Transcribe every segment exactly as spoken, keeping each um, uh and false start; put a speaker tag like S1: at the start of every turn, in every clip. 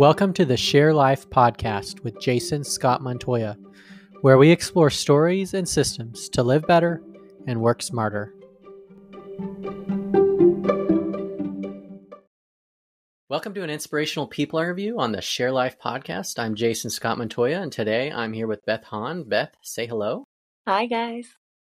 S1: Welcome to the Share Life podcast with Jason Scott Montoya, where we explore stories and systems to live better and work smarter. Welcome to an inspirational people interview on the Share Life podcast. I'm Jason Scott Montoya, and today I'm here with Beth Hahn. Beth, say hello.
S2: Hi, guys.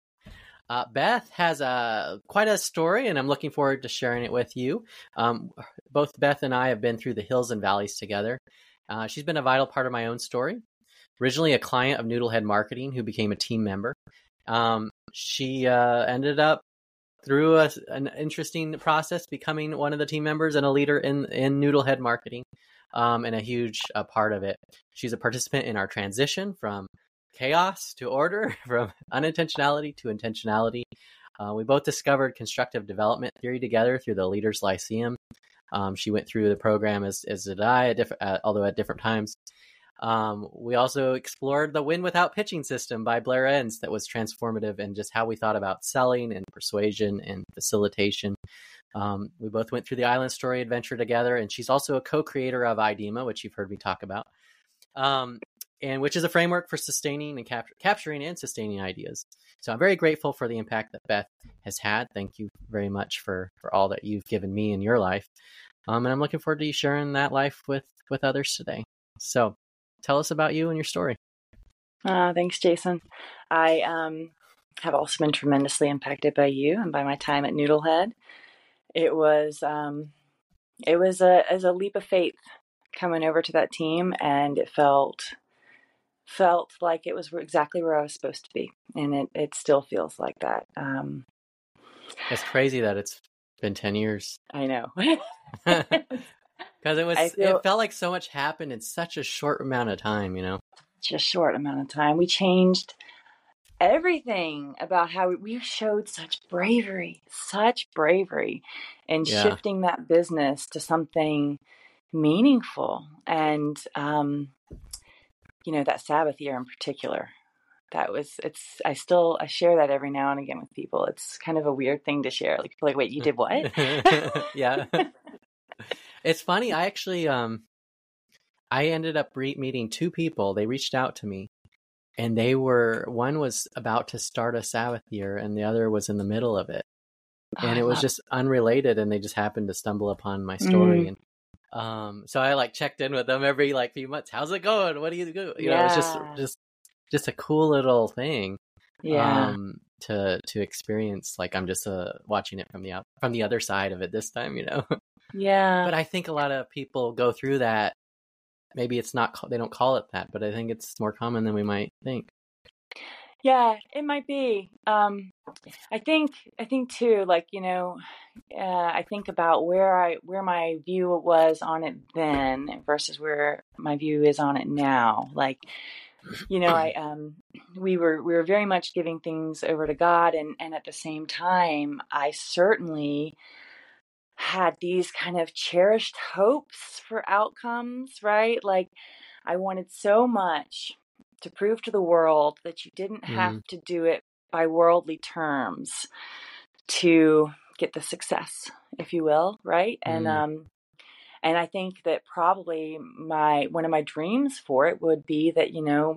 S1: Uh, Beth has a quite a story, and I'm looking forward to sharing it with you. Um, both Beth and I have been through the hills and valleys together. Uh, she's been a vital part of my own story. Originally a client of Noodlehead Marketing who became a team member. Um, she uh, ended up, through a, an interesting process, becoming one of the team members and a leader in, in Noodlehead Marketing, um, and a huge uh, part of it. She's a participant in our transition from chaos to order, from unintentionality to intentionality. Uh, we both discovered constructive development theory together through the Leaders Lyceum. Um, she went through the program as, as did I, at diff- uh, although at different times. Um, we also explored the Win Without Pitching system by Blair Enns that was transformative in just how we thought about selling and persuasion and facilitation. Um, we both went through the Island Story adventure together, and she's also a co-creator of IDEMA, which you've heard me talk about. Um, and which is a framework for sustaining and cap- capturing and sustaining ideas. So I'm very grateful for the impact that Beth has had. Thank you very much for, for all that you've given me in your life. Um, and I'm looking forward to you sharing that life with, with others today. So tell us about you and your story.
S2: Uh, thanks, Jason. I um, have also been tremendously impacted by you and by my time at Noodlehead. It was um, it was a as a leap of faith coming over to that team, and it felt felt like it was exactly where I was supposed to be, and it, it still feels like that. Um,
S1: it's crazy that it's been ten years.
S2: I know.
S1: Because it was,
S2: feel,
S1: it felt like so much happened in such a short amount of time, you know?
S2: Just a short amount of time. We changed everything about how we, we showed such bravery, such bravery in
S1: Yeah.
S2: shifting that business to something meaningful. And, um, you know, that Sabbath year in particular, that was, it's, I still, I share that every now and again with people. It's kind of a weird thing to share. Like, people are like, wait, you did what?
S1: Yeah. It's funny. I actually, um, I ended up re- meeting two people. They reached out to me, and they were, one was about to start a Sabbath year and the other was in the middle of it.
S2: Oh,
S1: and
S2: I
S1: it was
S2: love
S1: just unrelated, and they just happened to stumble upon my story. Mm. And um, so I like checked in with them every like few months. How's it going? What do you do? You
S2: yeah.
S1: know, it was just, just, just a cool little thing.
S2: Yeah.
S1: Um, to, to experience, like, I'm just uh, watching it from the out, from the other side of it this time, you know?
S2: Yeah.
S1: But I think a lot of people go through that. Maybe it's not, they don't call it that, but I think it's more common than we might think.
S2: Yeah, it might be. Um, I think, I think too, like, you know, uh, I think about where I, where my view was on it then versus where my view is on it now. Like, you know, I, um, we were, we were very much giving things over to God. And, and at the same time, I certainly had these kind of cherished hopes for outcomes, right? Like, I wanted so much to prove to the world that you didn't have mm. to do it by worldly terms to get the success, if you will, right? Mm. And um, and I think that probably my one of my dreams for it would be that, you know,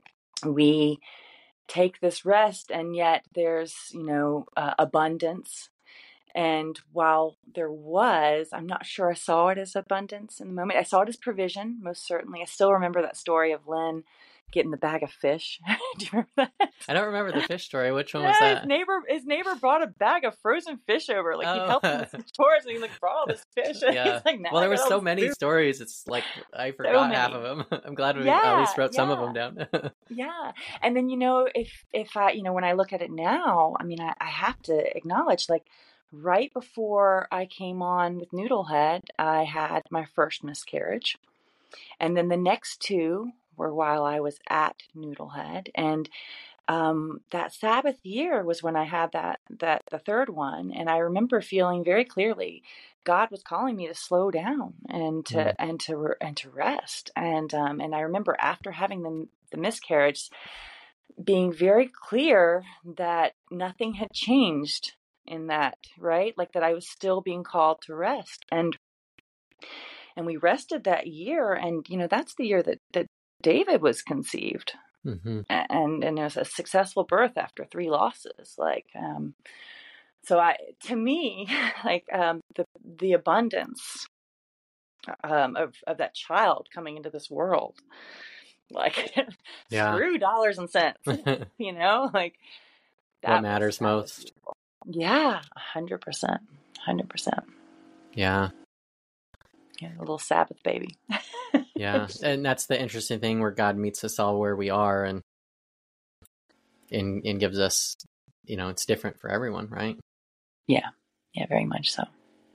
S2: we take this rest, and yet there's, you know, uh, abundance. And while there was, I'm not sure I saw it as abundance in the moment. I saw it as provision, most certainly. I still remember that story of Len getting the bag of fish. Do you remember that?
S1: I don't remember the fish story. Which one was
S2: yeah,
S1: that?
S2: His neighbor, his neighbor brought a bag of frozen fish over. Like,
S1: oh.
S2: he'd help him with some chores, and he like brought all this fish.
S1: Yeah.
S2: Like,
S1: well, there were so many food. stories. It's like I forgot so half of them. I'm glad we yeah, at least wrote yeah. some of them down.
S2: yeah. And then, you know, if if I, you know, when I look at it now, I mean, I, I have to acknowledge, like, right before I came on with Noodlehead, I had my first miscarriage. And then the next two were while I was at Noodlehead. And um, that Sabbath year was when I had that, that the third one. And I remember feeling very clearly God was calling me to slow down and to, mm. and to, and to rest. And, um, and I remember after having the, the miscarriage being very clear that nothing had changed in that, right? Like, that I was still being called to rest. And and we rested that year. And, you know, that's the year that, that David was conceived.
S1: Mm-hmm.
S2: And, and it was a successful birth after three losses. Like, um, so I, to me, like, um, the, the abundance, um, of, of that child coming into this world, like,
S1: Yeah.
S2: screw dollars and cents, you know, like that
S1: what
S2: was-
S1: matters
S2: that was
S1: most.
S2: beautiful. Yeah. A hundred percent. A hundred percent.
S1: Yeah.
S2: Yeah. A little Sabbath baby.
S1: Yeah. And that's the interesting thing, where God meets us all where we are, and, and, and gives us, you know, it's different for everyone, right?
S2: Yeah. Yeah, very much so.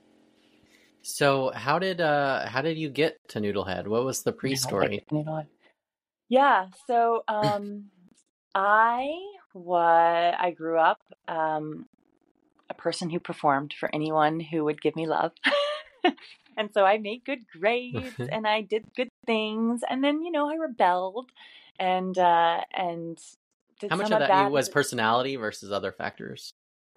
S1: So how did, uh, how did you get to Noodlehead? What was the pre-story?
S2: Yeah. So, um, I was, I grew up, um, a person who performed for anyone who would give me love. And so I made good grades and I did good things. And then, you know, I rebelled and, uh, and did
S1: How much
S2: some
S1: of
S2: of
S1: that
S2: that
S1: was personality versus other factors?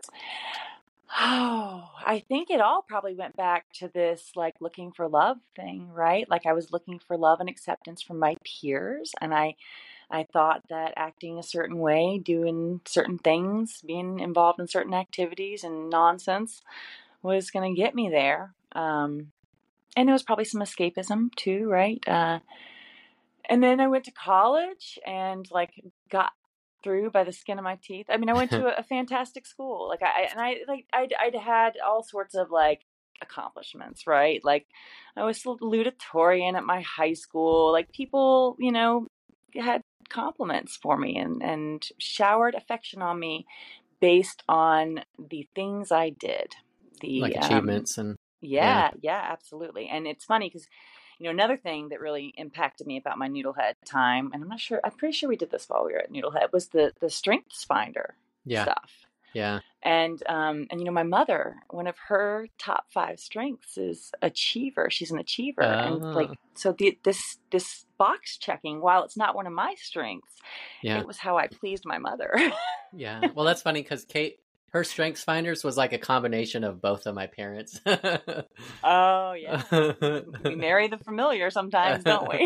S2: Oh, I think it all probably went back to this like looking for love thing, right? Like I was looking for love and acceptance from my peers, and I I thought that acting a certain way, doing certain things, being involved in certain activities and nonsense was going to get me there. Um, and there was probably some escapism too, right? Uh, and then I went to college and like got through by the skin of my teeth. I mean, I went to a, a fantastic school. Like I, and I, like I'd, I'd had all sorts of like accomplishments, right? Like I was salutatorian at my high school. Like people, you know, had compliments for me and, and showered affection on me based on the things I did. The
S1: Like achievements um, and
S2: yeah, yeah, yeah, absolutely. And it's funny because, you know, another thing that really impacted me about my Noodlehead time, and I'm not sure, I'm pretty sure we did this while we were at Noodlehead, was the the Strengths Finder
S1: yeah.
S2: stuff.
S1: Yeah.
S2: And um and you know, my mother, one of her top five strengths is achiever. She's an achiever,
S1: uh,
S2: and like so the this this box checking, while it's not one of my strengths,
S1: yeah.
S2: it was how I pleased my mother.
S1: Yeah. Well, that's funny because Kate, her Strengths Finders was like a combination of both of my parents.
S2: Oh yeah, we marry the familiar sometimes, don't we?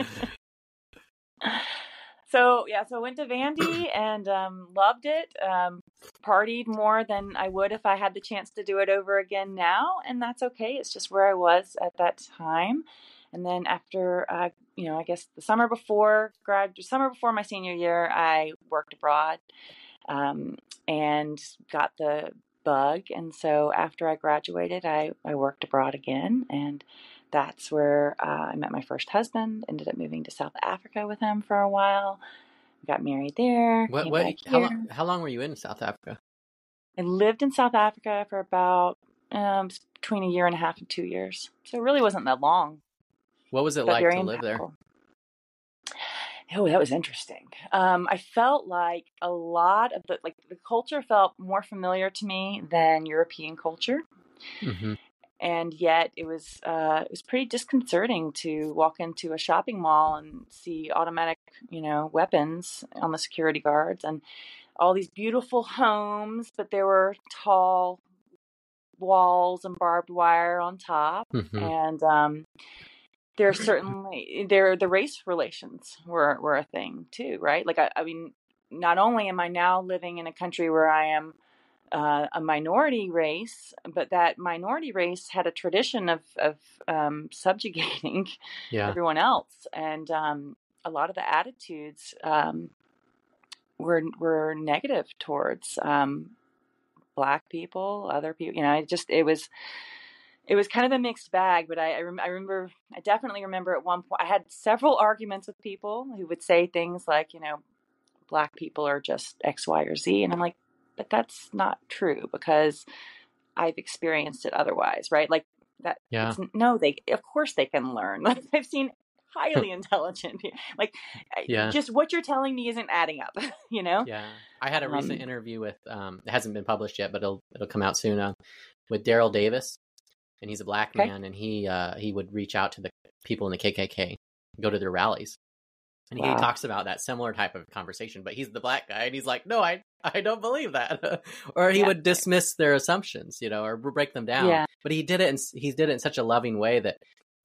S2: So yeah, so I went to Vandy and um, loved it. Um, partied more than I would if I had the chance to do it over again now, and that's okay. It's just where I was at that time. And then after, uh, you know, I guess the summer before grad, summer before my senior year, I worked abroad um, and got the bug. And so after I graduated, I, I worked abroad again, and that's where uh, I met my first husband. Ended up moving to South Africa with him for a while. Got married there.
S1: What?
S2: Came
S1: What?
S2: back
S1: How
S2: here.
S1: long? How long were you in South Africa?
S2: I lived in South Africa for about um, between a year and a half and two years. So it really wasn't that long.
S1: What was it
S2: but
S1: like
S2: very
S1: to live there?
S2: impactful. Oh, that was interesting. Um, I felt like a lot of the like the culture felt more familiar to me than European culture.
S1: Mm-hmm.
S2: And yet it was uh, it was pretty disconcerting to walk into a shopping mall and see automatic, you know, weapons on the security guards and all these beautiful homes, but there were tall walls and barbed wire on top.
S1: Mm-hmm.
S2: And um, there certainly there the race relations were were a thing too, right? Like I, I mean, not only am I now living in a country where I am Uh, a minority race, but that minority race had a tradition of, of um, subjugating
S1: yeah.
S2: everyone else, and um, a lot of the attitudes um, were were negative towards um, Black people, other people. You know, it just it was it was kind of a mixed bag. But I I, rem- I remember I definitely remember at one point I had several arguments with people who would say things like, you know, Black people are just X, Y, or Z, and I'm like, but that's not true because I've experienced it otherwise, right? Like that.
S1: Yeah.
S2: It's, no, they, of course they can learn. Like I've seen highly intelligent people. Like
S1: yeah.
S2: just what you're telling me isn't adding up, you know?
S1: Yeah. I had a recent
S2: um,
S1: interview with, um, it hasn't been published yet, but it'll, it'll come out soon, uh, with Daryl Davis, and he's a Black
S2: okay.
S1: man, and he, uh, he would reach out to the people in the K K K, go to their rallies. And wow. He talks about that similar type of conversation, but he's the Black guy, and he's like, no, I, I don't believe that. Or he yeah. would dismiss their assumptions, you know, or break them down.
S2: Yeah.
S1: But he did it, and he did it in such a loving way that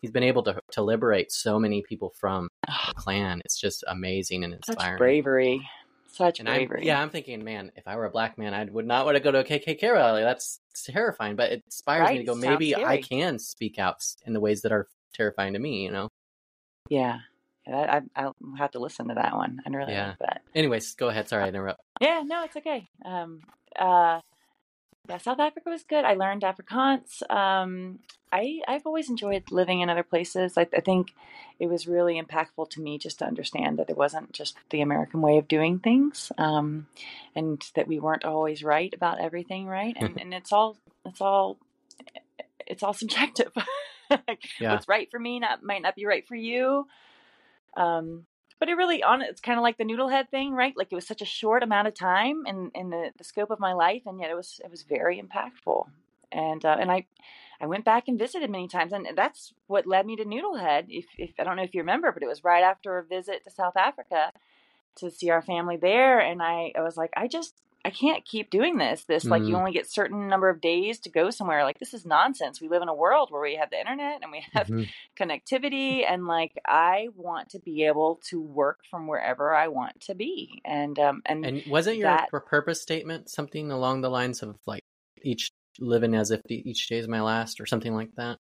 S1: he's been able to to liberate so many people from the Klan. It's just amazing and inspiring.
S2: Such bravery. Such
S1: and
S2: bravery.
S1: I'm, yeah, I'm thinking, man, if I were a black man, I would not want to go to a K K K rally. That's terrifying. But it inspires
S2: right?
S1: me to go,
S2: Sounds
S1: maybe
S2: scary.
S1: I can speak out in the ways that are terrifying to me, you know?
S2: Yeah. I, I, I'll have to listen to that one. I really
S1: Yeah.
S2: like that.
S1: Anyways, go ahead. Sorry, I interrupt.
S2: Yeah, no, it's okay. Um, uh, yeah, South Africa was good. I learned Afrikaans. Um, I, I've always enjoyed living in other places. I, I think it was really impactful to me just to understand that it wasn't just the American way of doing things, um, and that we weren't always right about everything, right? And and it's all it's all it's all subjective. Like,
S1: Yeah.
S2: what's right for me not might not be right for you. Um, but it really on it's kind of like the noodlehead thing, right? Like it was such a short amount of time in, in the, the scope of my life, and yet it was it was very impactful. And uh, and I I went back and visited many times, and that's what led me to Noodlehead. If if I don't know if you remember, but it was right after a visit to South Africa to see our family there, and I, I was like, I just I can't keep doing this. This like you
S1: Mm.
S2: only get certain number of days to go somewhere. Like this is nonsense. We live in a world where we have the internet and we have
S1: Mhm.
S2: connectivity, and like I want to be able to work from wherever I want to be. And um and,
S1: And wasn't your
S2: that
S1: pur- purpose statement something along the lines of like each living as if the, each day is my last, or something like that?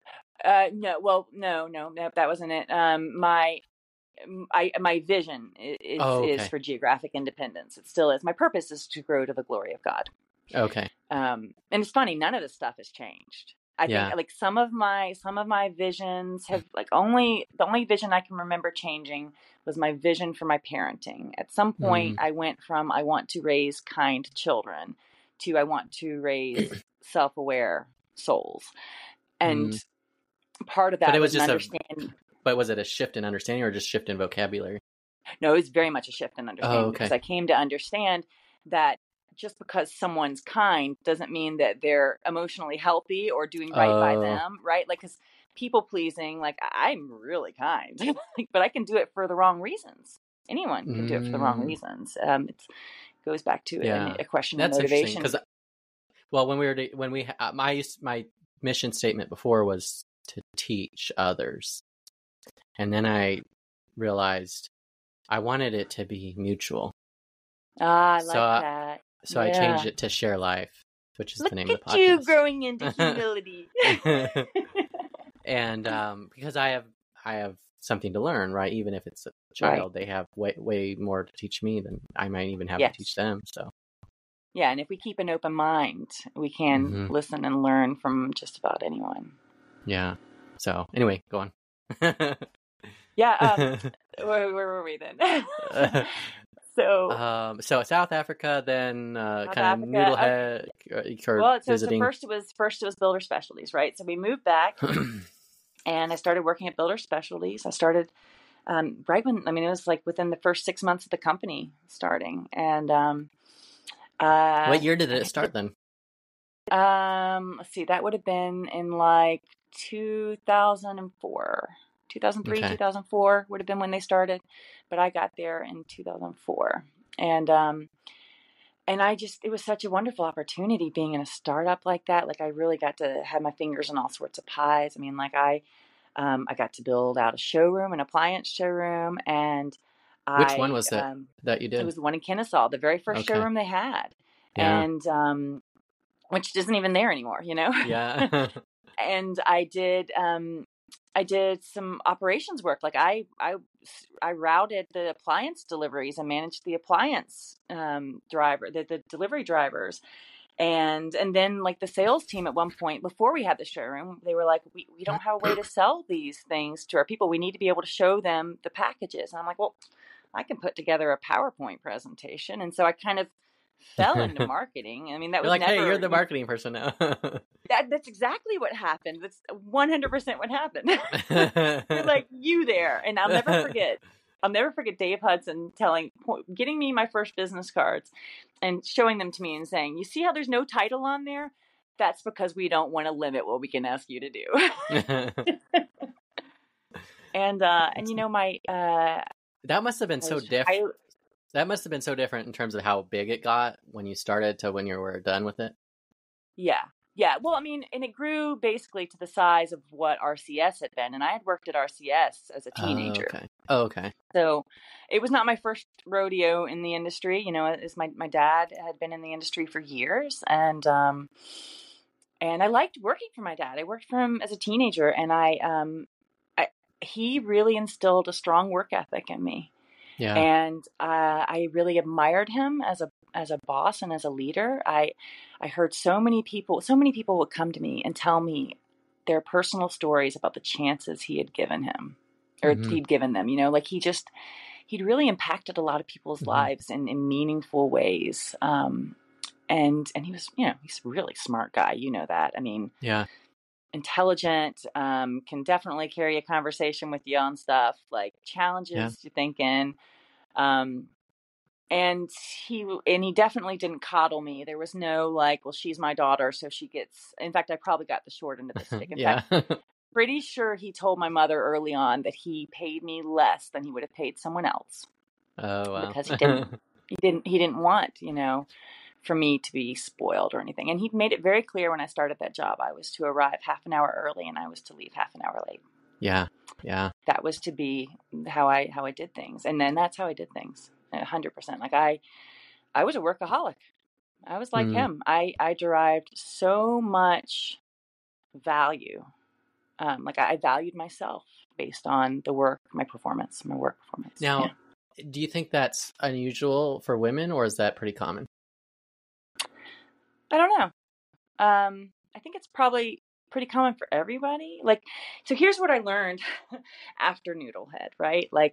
S2: uh no well no no no that wasn't it. Um my I, my vision is,
S1: Oh, okay.
S2: is for geographic independence. It still is. My purpose is to grow to the glory of God.
S1: Okay.
S2: Um, and it's funny, none of this stuff has changed. I
S1: Yeah.
S2: think like some of my some of my visions have like only the only vision I can remember changing was my vision for my parenting. At some point,
S1: Mm.
S2: I went from I want to raise kind children to I want to raise self-aware souls, and
S1: Mm.
S2: part of that
S1: But it was
S2: was an
S1: just a.
S2: understanding.
S1: But was it a shift in understanding or just shift in vocabulary?
S2: No, it's very much a shift in understanding
S1: Oh,
S2: because
S1: okay.
S2: I came to understand that just because someone's kind doesn't mean that they're emotionally healthy or doing right by
S1: Oh,
S2: them, right? Like, because people pleasing, like, I'm really kind, like, but I can do it for the wrong reasons. Anyone can do it for the wrong
S1: mm,
S2: reasons. Um, it goes back to a,
S1: yeah.
S2: a question of
S1: That's interesting
S2: motivation.
S1: because, well, when we were to, when we uh, my my mission statement before was to teach others, and then I realized I wanted it to be mutual.
S2: Ah, I
S1: So
S2: like
S1: I,
S2: that.
S1: so I
S2: Yeah.
S1: changed it to Share Life, which is
S2: Look
S1: the name of the
S2: at you
S1: podcast.
S2: growing into humility.
S1: And um, because I have I have something to learn, right? Even if it's a child, they have way way more to teach me than I might even have
S2: Yes.
S1: to teach them. So
S2: Yeah, and if we keep an open mind, we can
S1: Mhm.
S2: listen and learn from just about anyone.
S1: yeah. So anyway, go on.
S2: Yeah, um, where, where were we then? so
S1: um, so South Africa, then uh,
S2: South
S1: kind of
S2: Africa.
S1: noodlehead
S2: Okay.
S1: or
S2: Well, so, so
S1: visiting.
S2: first it was first it was Builder Specialties, right? So we moved back, and I started working at Builder Specialties. I started um, right when I mean it was like within the first six months of the company starting, and um, uh,
S1: What year did it start then?
S2: Um, let's see, that would have been in like two thousand four. two thousand three,
S1: Okay.
S2: two thousand four would have been when they started, but I got there in two thousand four. And um and I just it was such a wonderful opportunity being in a startup like that. Like I really got to have my fingers in all sorts of pies. I mean, like I um I got to build out a showroom, an appliance showroom, and
S1: Which one
S2: I
S1: was it
S2: um
S1: that you
S2: it
S1: did?
S2: was the one in Kennesaw, the very first
S1: Okay.
S2: showroom they had.
S1: Yeah.
S2: And um which isn't even there anymore, you know?
S1: Yeah.
S2: And I did, um, I did some operations work. Like I, I, I routed the appliance deliveries and managed the appliance, um, driver, the, the delivery drivers. And, and then like the sales team at one point before we had the showroom, they were like, we, we don't have a way to sell these things to our people. We need to be able to show them the packages. And I'm like, well, I can put together a PowerPoint presentation. And so I kind of fell into marketing. I mean, that
S1: You're
S2: was
S1: like,
S2: never,
S1: hey, you're the marketing person now.
S2: that, that's exactly what happened. That's one hundred percent what happened. You're like, you there. And I'll never forget. I'll never forget Dave Hudson telling, getting me my first business cards and showing them to me and saying, you see how there's no title on there? That's because we don't want to limit what we can ask you to do. and, uh, and you know, my, uh,
S1: that must have been so different. That must have been so different in terms of how big it got when you started to when you were done with it.
S2: Yeah. Yeah. Well, I mean, and it grew basically to the size of what R C S had been. And I had worked at R C S as a
S1: Oh,
S2: teenager.
S1: okay. Oh, okay.
S2: So it was not my first rodeo in the industry. You know, as my, my dad had been in the industry for years. And, um, and I liked working for my dad. I worked for him as a teenager, and I, um, I, he really instilled a strong work ethic in me.
S1: Yeah.
S2: And uh, I really admired him as a as a boss and as a leader. I I heard so many people, so many people would come to me and tell me their personal stories about the chances he had given him, or
S1: Mm-hmm.
S2: he'd given them. You know, like he just he'd really impacted a lot of people's
S1: Mm-hmm.
S2: lives in, in meaningful ways. Um, and and he was, you know, he's a really smart guy. You know that. I mean,
S1: Yeah.
S2: intelligent, um, can definitely carry a conversation with you on stuff, like challenges
S1: Yeah.
S2: your thinking. Um, and he and he definitely didn't coddle me. There was no like, well, she's my daughter, so she gets. In fact, I probably got the short end of the stick. In
S1: Yeah.
S2: fact, pretty sure he told my mother early on that he paid me less than he would have paid someone else
S1: Oh, wow.
S2: because he didn't he didn't he didn't want, you know, for me to be spoiled or anything. And he made it very clear when I started that job, I was to arrive half an hour early and I was to leave half an hour late.
S1: Yeah. Yeah.
S2: That was to be how I how I did things, and then that's how I did things. A hundred percent. Like I, I was a workaholic. I was like
S1: Mm.
S2: him. I, I derived so much value. Um, like I, I valued myself based on the work, my performance, my work performance.
S1: Now,
S2: Yeah.
S1: do you think that's unusual for women, or is that pretty common?
S2: I don't know. Um, I think it's probably pretty common for everybody. Like, so here's what I learned after Noodlehead, right? Like,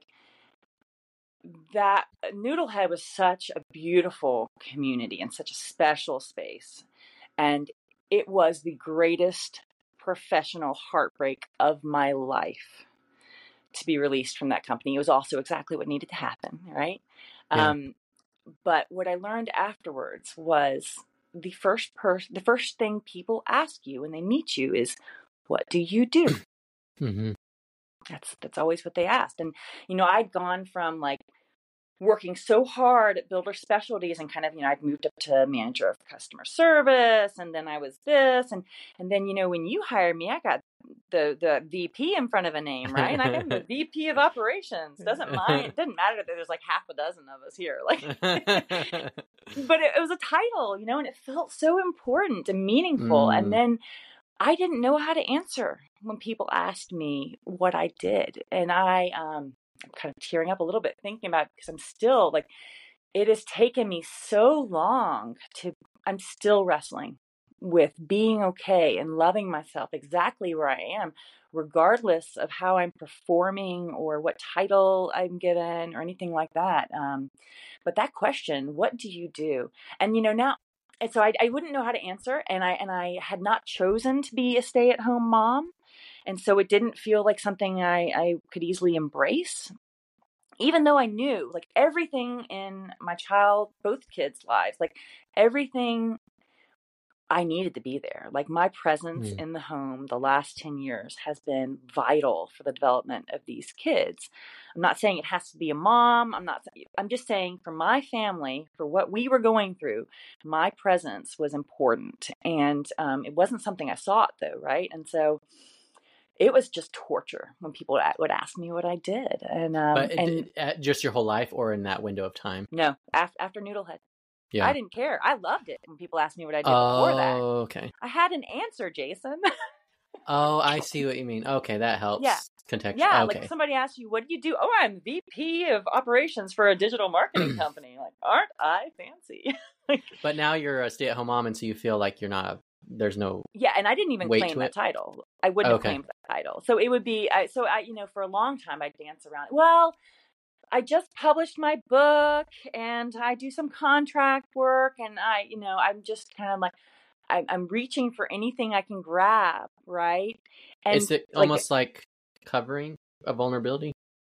S2: that Noodlehead was such a beautiful community and such a special space. And it was the greatest professional heartbreak of my life to be released from that company. It was also exactly what needed to happen, right?
S1: Yeah.
S2: Um, but what I learned afterwards was the first person, the first thing people ask you when they meet you is, "What do you do?"
S1: Mm-hmm.
S2: That's that's always what they asked. And you know, I'd gone from like working so hard at Builder Specialties and kind of, you know, I'd moved up to manager of customer service, and then I was this, and and then, you know, when you hired me, I got the the V P in front of a name, right? And I'm the V P of operations. Doesn't mind. It doesn't matter that there's like half a dozen of us here. Like, but it, it was a title, you know, and it felt so important and meaningful.
S1: Mm.
S2: And then I didn't know how to answer when people asked me what I did. And I, um, I'm kind of tearing up a little bit thinking about it because I'm still like, it has taken me so long to, I'm still wrestling with being okay and loving myself exactly where I am, regardless of how I'm performing or what title I'm given or anything like that. Um, but that question, what do you do? And, you know, now, and so I, I wouldn't know how to answer. And I, and I had not chosen to be a stay-at-home mom. And so it didn't feel like something I, I could easily embrace, even though I knew like everything in my child, both kids' lives, like everything I needed to be there. Like my presence
S1: Mm.
S2: in the home the last ten years has been vital for the development of these kids. I'm not saying it has to be a mom. I'm not, I'm just saying for my family, for what we were going through, my presence was important. And um, it wasn't something I sought though. Right. And so it was just torture when people would ask me what I did. And, um,
S1: But it,
S2: and
S1: it, just your whole life, or in that window of time?
S2: no, after, after Noodlehead.
S1: Yeah.
S2: I didn't care. I loved it when people asked me what I did
S1: oh,
S2: before that.
S1: Okay.
S2: I had an answer, Jason.
S1: Oh, I see what you mean. Okay, that helps.
S2: Yeah.
S1: Contextual.
S2: Yeah,
S1: okay.
S2: like somebody asks you, what do you do? Oh, I'm V P of operations for a digital marketing company. Like, aren't I fancy?
S1: But now you're a stay-at-home mom, and so you feel like you're not, there's no
S2: Yeah, and I didn't even
S1: weight
S2: claim
S1: to
S2: that
S1: it?
S2: title. I wouldn't
S1: Okay.
S2: have claimed that title. So it would be, I, so I, you know, for a long time, I'd dance around. Well, I just published my book and I do some contract work, and I, you know, I'm just kind of like, I, I'm reaching for anything I can grab, right? And
S1: Is it
S2: like,
S1: almost like covering a vulnerability?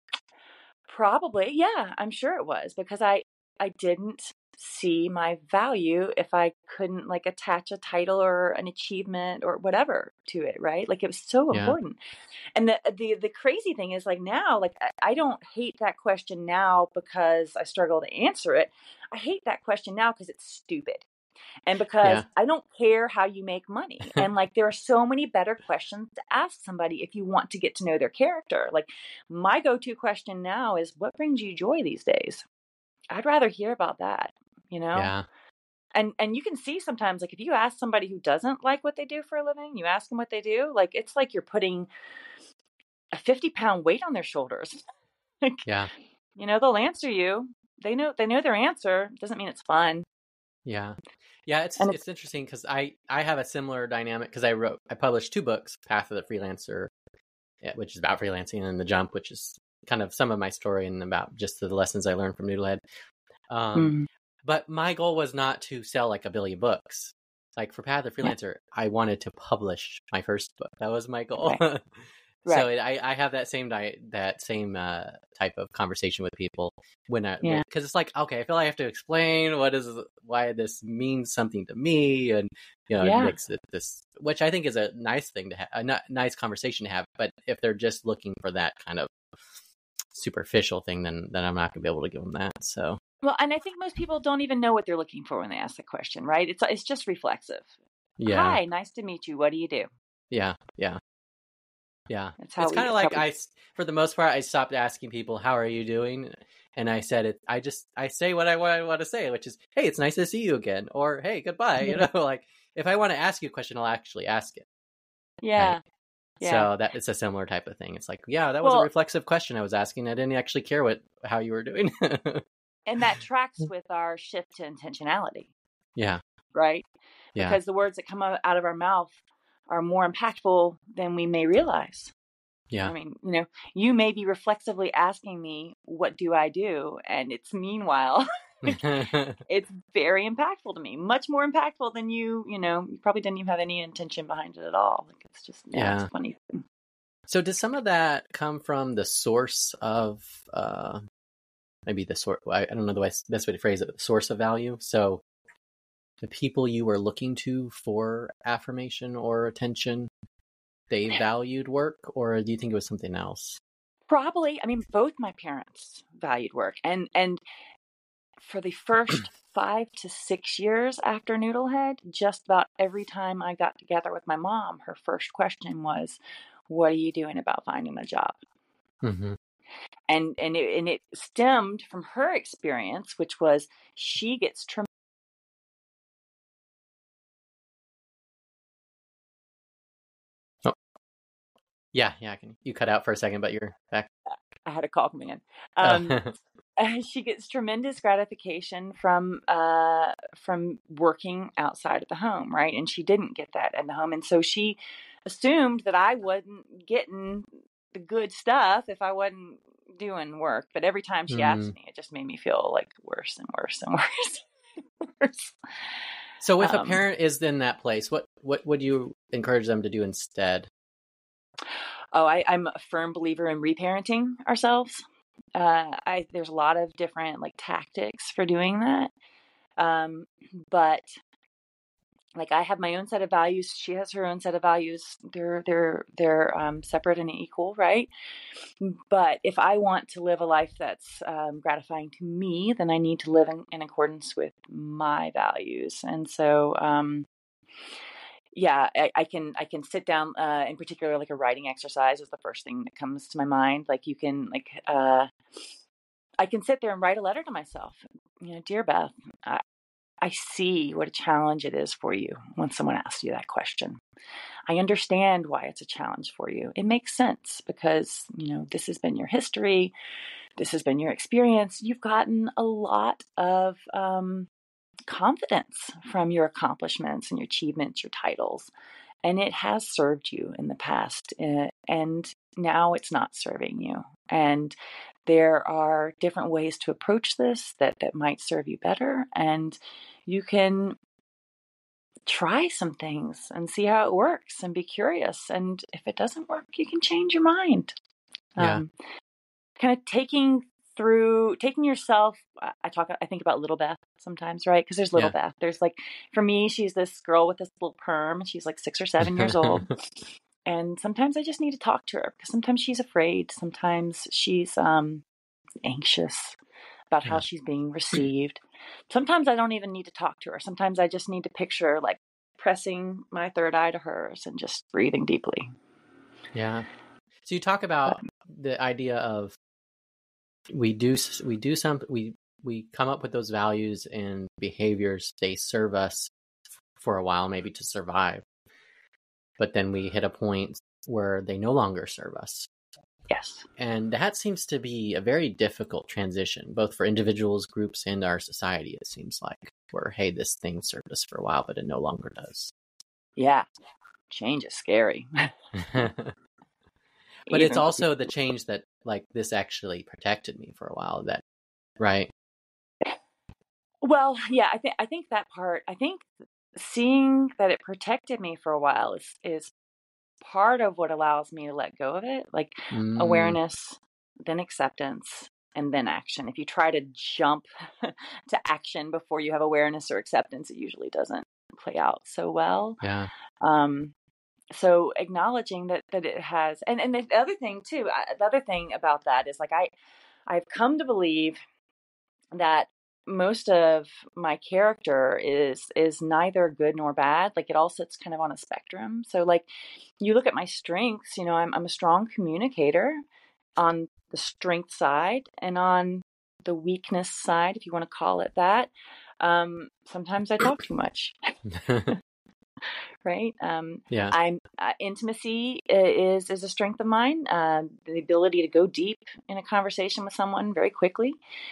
S2: probably, yeah, I'm sure it was, because I, I didn't see my value if I couldn't like attach a title or an achievement or whatever to it, right? Like it was so
S1: Yeah.
S2: important. And the, the, the crazy thing is like now, like I, I don't hate that question now because I struggle to answer it. I hate that question now because it's stupid. And because
S1: Yeah.
S2: I don't care how you make money. And like, there are so many better questions to ask somebody if you want to get to know their character. Like, my go-to question now is, what brings you joy these days? I'd rather hear about that, you know?
S1: Yeah.
S2: And and you can see sometimes, like, if you ask somebody who doesn't like what they do for a living, you ask them what they do, like, it's like you're putting a fifty pound weight on their shoulders. Like,
S1: Yeah.
S2: you know, they'll answer you. They know they know their answer. Doesn't mean it's fun.
S1: Yeah. Yeah, it's
S2: And it's
S1: it's interesting because I I have a similar dynamic because I wrote I published two books, Path of the Freelancer, eh, which is about freelancing, and The Jump, which is kind of some of my story and about just the lessons I learned from Noodlehead. Um,
S2: mm,
S1: but my goal was not to sell like a billion books. Like for Path of the
S2: yeah,
S1: Freelancer, I wanted to publish my first book. That was my goal.
S2: right,
S1: So
S2: right.
S1: it, I, I have that same di- that same uh, type of conversation with people when I
S2: Yeah,
S1: because it's like, okay, I feel like I have to explain what is why this means something to me, and you know it
S2: yeah,
S1: makes it this, which I think is a nice thing to have, a n- nice conversation to have. But if they're just looking for that kind of superficial thing, then then I'm not gonna be able to give them that. So
S2: well, and I think most people don't even know what they're looking for when they ask the question, right? It's it's just reflexive.
S1: yeah,
S2: Hi, nice to meet you. What do you do?
S1: yeah, yeah. Yeah,
S2: That's how
S1: it's
S2: we.
S1: kind of
S2: That's how
S1: like
S2: we.
S1: I, s- for the most part, I stopped asking people, "How are you doing?" And I said it. I just I say what I, what I want to say, which is, "Hey, it's nice to see you again," or "Hey, goodbye." You know, like if I want to ask you a question, I'll actually ask it, right?
S2: Yeah, yeah.
S1: So that it's a similar type of thing. It's like, yeah, that was a
S2: Well,
S1: reflexive question I was asking. I didn't actually care what how you were doing.
S2: and that tracks with our shift to intentionality,
S1: Yeah,
S2: right?
S1: yeah,
S2: Because the words that come out out of our mouth are more impactful than we may realize. I
S1: yeah,
S2: mean, you know, you may be reflexively asking me, what do I do? And it's meanwhile, it's very impactful to me, much more impactful than you, you know, you probably didn't even have any intention behind it at all. Like, it's just, yeah, it's
S1: yeah.
S2: funny.
S1: So does some of that come from the source of uh, maybe the sort? I, I don't know the way, best way to phrase it, but the source of value. So the people you were looking to for affirmation or attention, they valued work, or do you think it was something else?
S2: Probably, I mean, both my parents valued work. And, and for the first five to six years after Noodlehead, just about every time I got together with my mom, her first question was, what are you doing about finding a job?
S1: Mm-hmm.
S2: And and it, and it stemmed from her experience, which was she gets trem-
S1: Oh, yeah, yeah. I can, you cut out for a second, but you're back.
S2: I had a call coming in. Um,
S1: Oh.
S2: she gets tremendous gratification from uh, from working outside of the home, right? And she didn't get that in the home, and so she assumed that I wasn't getting the good stuff if I wasn't doing work. But every time she asked
S1: Mm.
S2: me, it just made me feel like worse and worse and worse. worse.
S1: So if a
S2: Um,
S1: parent is in that place, what what would you encourage them to do instead?
S2: oh, I, I'm a firm believer in reparenting ourselves. Uh, I there's a lot of different like tactics for doing that. Um, but like, I have my own set of values. She has her own set of values. They're they're they're um, separate and equal, right? But if I want to live a life that's um, gratifying to me, then I need to live in, in accordance with my values. And so, um, yeah, I, I can I can sit down. Uh, in particular, like a writing exercise is the first thing that comes to my mind. Like, you can like uh, I can sit there and write a letter to myself. You know, dear Beth, I, I see what a challenge it is for you when someone asks you that question. I understand why it's a challenge for you. It makes sense because, you know, this has been your history. This has been your experience. You've gotten a lot of um, confidence from your accomplishments and your achievements, your titles, and it has served you in the past. uh, And now it's not serving you. And there are different ways to approach this that, that might serve you better. And you can try some things and see how it works and be curious. And if it doesn't work, you can change your mind.
S1: Yeah,
S2: Um, kind of taking through, taking yourself. I I talk, I think about Little Beth sometimes, right? Because there's Little
S1: yeah.
S2: Beth. There's like, for me, she's this girl with this little perm. She's like six or seven years old. And sometimes I just need to talk to her because sometimes she's afraid. Sometimes she's um, anxious about how
S1: Yeah.
S2: she's being received. sometimes I don't even need to talk to her. Sometimes I just need to picture like pressing my third eye to hers and just breathing deeply.
S1: Yeah. So you talk about the idea of we do we do some we we come up with those values and behaviors. They serve us for a while, maybe to survive, but then we hit a point where they no longer serve us.
S2: Yes.
S1: And that seems to be a very difficult transition, both for individuals, groups, and our society, it seems like, where, hey, this thing served us for a while, but it no longer does.
S2: Yeah. Change is scary.
S1: But it's also the change that, like, this actually protected me for a while, that, right?
S2: Well, yeah, I think I think that part, I think seeing that it protected me for a while is is part of what allows me to let go of it. Like
S1: Mm,
S2: awareness, then acceptance, and then action. If you try to jump to action before you have awareness or acceptance, it usually doesn't play out so well.
S1: yeah.
S2: Um, so acknowledging that that it has, and and the other thing too, I, the other thing about that is like I I've come to believe that most of my character is is neither good nor bad. Like it all sits kind of on a spectrum. So like you look at my strengths, you know, I'm I'm a strong communicator on the strength side, and on the weakness side, if you want to call it that. Um, sometimes I talk too much. Right. Um,
S1: Yeah.
S2: I'm uh, intimacy is is a strength of mine. Uh, the ability to go deep in a conversation with someone very quickly,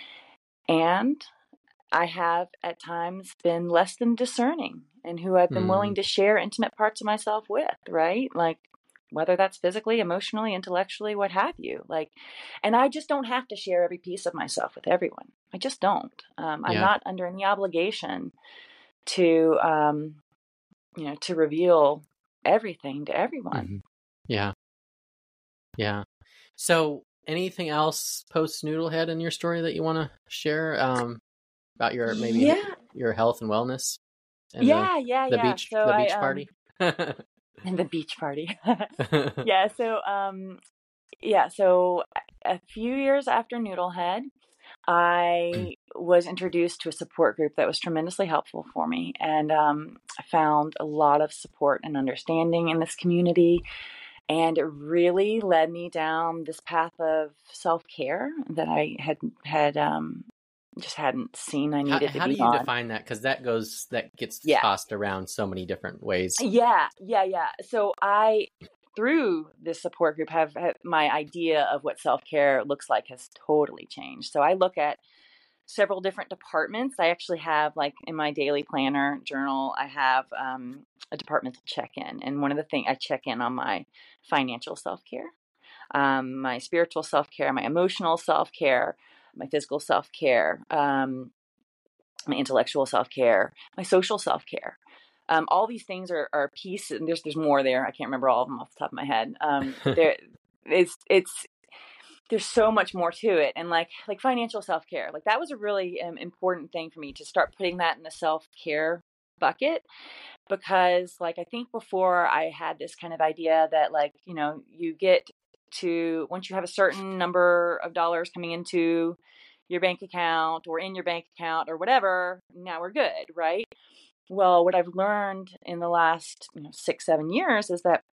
S2: and I have at times been less than discerning in who I've been willing
S1: Mm,
S2: to share intimate parts of myself with. Right, like whether that's physically, emotionally, intellectually, what have you. Like, and I just don't have to share every piece of myself with everyone. I just don't. Um, I'm
S1: yeah.
S2: not under any obligation to. Um, you know, to reveal everything to everyone.
S1: Mhm. Yeah. Yeah. So anything else post Noodlehead in your story that you want to share, um, about your, maybe
S2: Yeah,
S1: your health and wellness and the,
S2: yeah, yeah,
S1: the
S2: yeah.
S1: beach,
S2: So
S1: the
S2: I
S1: beach
S2: um
S1: party?
S2: and the beach party. Yeah, so um yeah, so a few years after Noodlehead, I was introduced to a support group that was tremendously helpful for me, and um, I found a lot of support and understanding in this community. And it really led me down this path of self-care that I had had um, just hadn't seen I
S1: How
S2: needed to
S1: how do
S2: be
S1: you
S2: on.
S1: define that? Because that goes that gets
S2: Yeah,
S1: tossed around so many different ways.
S2: yeah, yeah, yeah. So I, through this support group, have, have my idea of what self-care looks like has totally changed. So I look at several different departments. I actually have, like, in my daily planner journal, I have um, a departmental check-in, and one of the things I check in on my financial self-care, um, my spiritual self-care, my emotional self-care, my physical self-care, um, my intellectual self-care, my social self-care. Um, all these things are, are a piece, and there's there's more there. I can't remember all of them off the top of my head. Um, but there, it's it's there's so much more to it, and like like financial self-care, like that was a really um, important thing for me to start putting that in the self-care bucket, because like I think before I had this kind of idea that, like, you know, you get to, once you have a certain number of dollars coming into your bank account or in your bank account or whatever, now we're good, right? Well, what I've learned in the last, you know, six seven years is that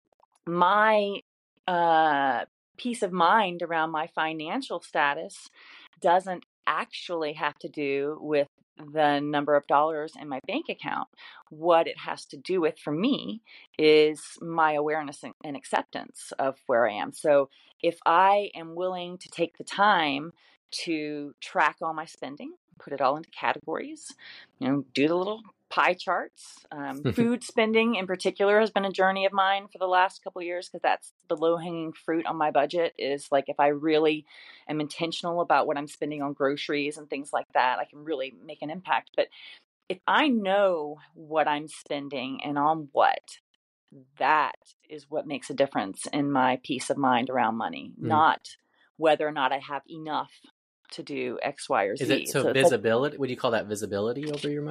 S2: my uh, peace of mind around my financial status doesn't actually have to do with the number of dollars in my bank account. What it has to do with for me is my awareness and, and acceptance of where I am. So if I am willing to take the time to track all my spending, put it all into categories, you know, do the little pie charts. Um, food spending in particular has been a journey of mine for the last couple of years, because that's the low hanging fruit on my budget. Is like, if I really am intentional about what I'm spending on groceries and things like that, I can really make an impact. But if I know what I'm spending and on what, that is what makes a difference in my peace of mind around money,
S1: Mm.
S2: not whether or not I have enough to do X, Y, or
S1: Is it
S2: Z.
S1: so
S2: So it's like,
S1: visibility? Would you call that visibility over your money?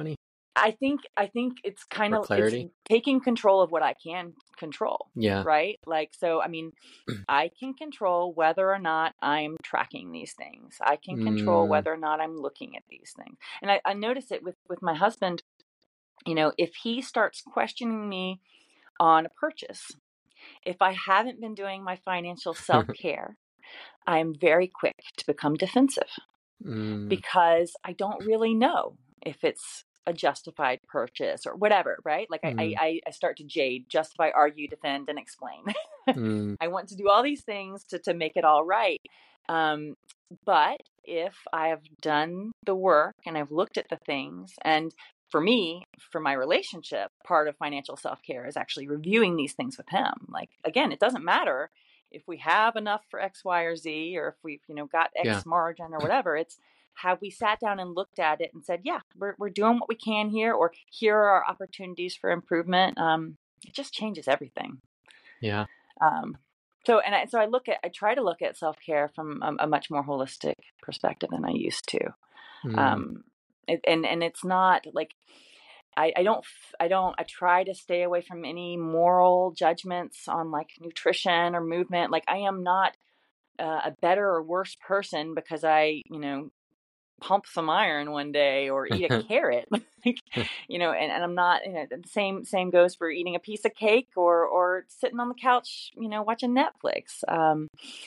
S2: I think I think it's kind
S1: or
S2: of it's
S1: clarity?
S2: taking control of what I can control,
S1: Yeah.
S2: right? Like, so I mean, I can control whether or not I'm tracking these things. I can control
S1: Mm.
S2: whether or not I'm looking at these things. And I, I notice it with with my husband. You know, if he starts questioning me on a purchase, if I haven't been doing my financial self care, I'm very quick to become defensive
S1: mm.
S2: because I don't really know if it's a justified purchase or whatever, right? Like I,
S1: Mm.
S2: I, I start to jade, justify, argue, defend, and explain.
S1: Mm.
S2: I want to do all these things to, to make it all right. Um, but if I have done the work and I've looked at the things, and for me, for my relationship, part of financial self-care is actually reviewing these things with him. Like, again, it doesn't matter if we have enough for X, Y, or Z, or if we've, you know, got
S1: Yeah.
S2: X margin or whatever. It's, have we sat down and looked at it and said, yeah, we're, we're doing what we can here, or here are our opportunities for improvement. Um, it just changes everything.
S1: Yeah.
S2: Um, so, and I, so I look at, I try to look at self-care from a, a much more holistic perspective than I used to.
S1: Mm.
S2: Um, it, and, and it's not like, I, I don't, I don't, I try to stay away from any moral judgments on like nutrition or movement. Like, I am not uh, a better or worse person because I, you know, pump some iron one day or eat a carrot. Like, you know, and, and I'm not, you know, the same, same goes for eating a piece of cake or, or sitting on the couch, you know, watching Netflix. Um,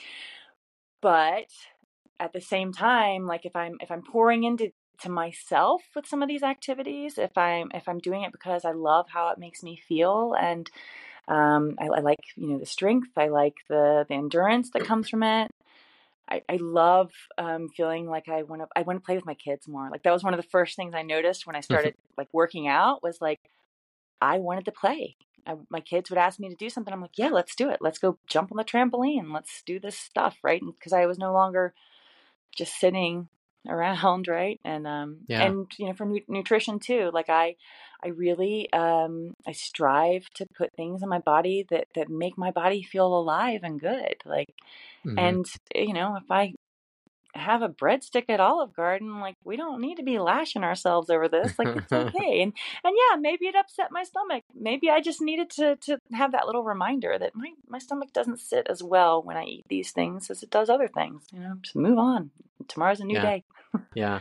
S2: but at the same time, like if I'm, if I'm pouring into, to myself with some of these activities, if I'm, if I'm doing it because I love how it makes me feel, and um, I, I like, you know, the strength, I like the, the endurance that comes from it. I, I love um, feeling like I want to I want to play with my kids more. Like that was one of the first things I noticed when I started like working out, was like I wanted to play. I, my kids would ask me to do something. I'm like, yeah, let's do it. Let's go jump on the trampoline. Let's do this stuff, right? Because I was no longer just sitting around, right? And um
S1: Yeah.
S2: and you know, for nu- nutrition too, like I I really um I strive to put things in my body that that make my body feel alive and good. Like,
S1: Mm-hmm.
S2: and you know, if I have a breadstick at Olive Garden, like we don't need to be lashing ourselves over this. Like it's okay. And and yeah, maybe it upset my stomach. Maybe I just needed to to have that little reminder that my my stomach doesn't sit as well when I eat these things as it does other things. You know, just move on. Tomorrow's a new
S1: Yeah.
S2: day.
S1: Yeah.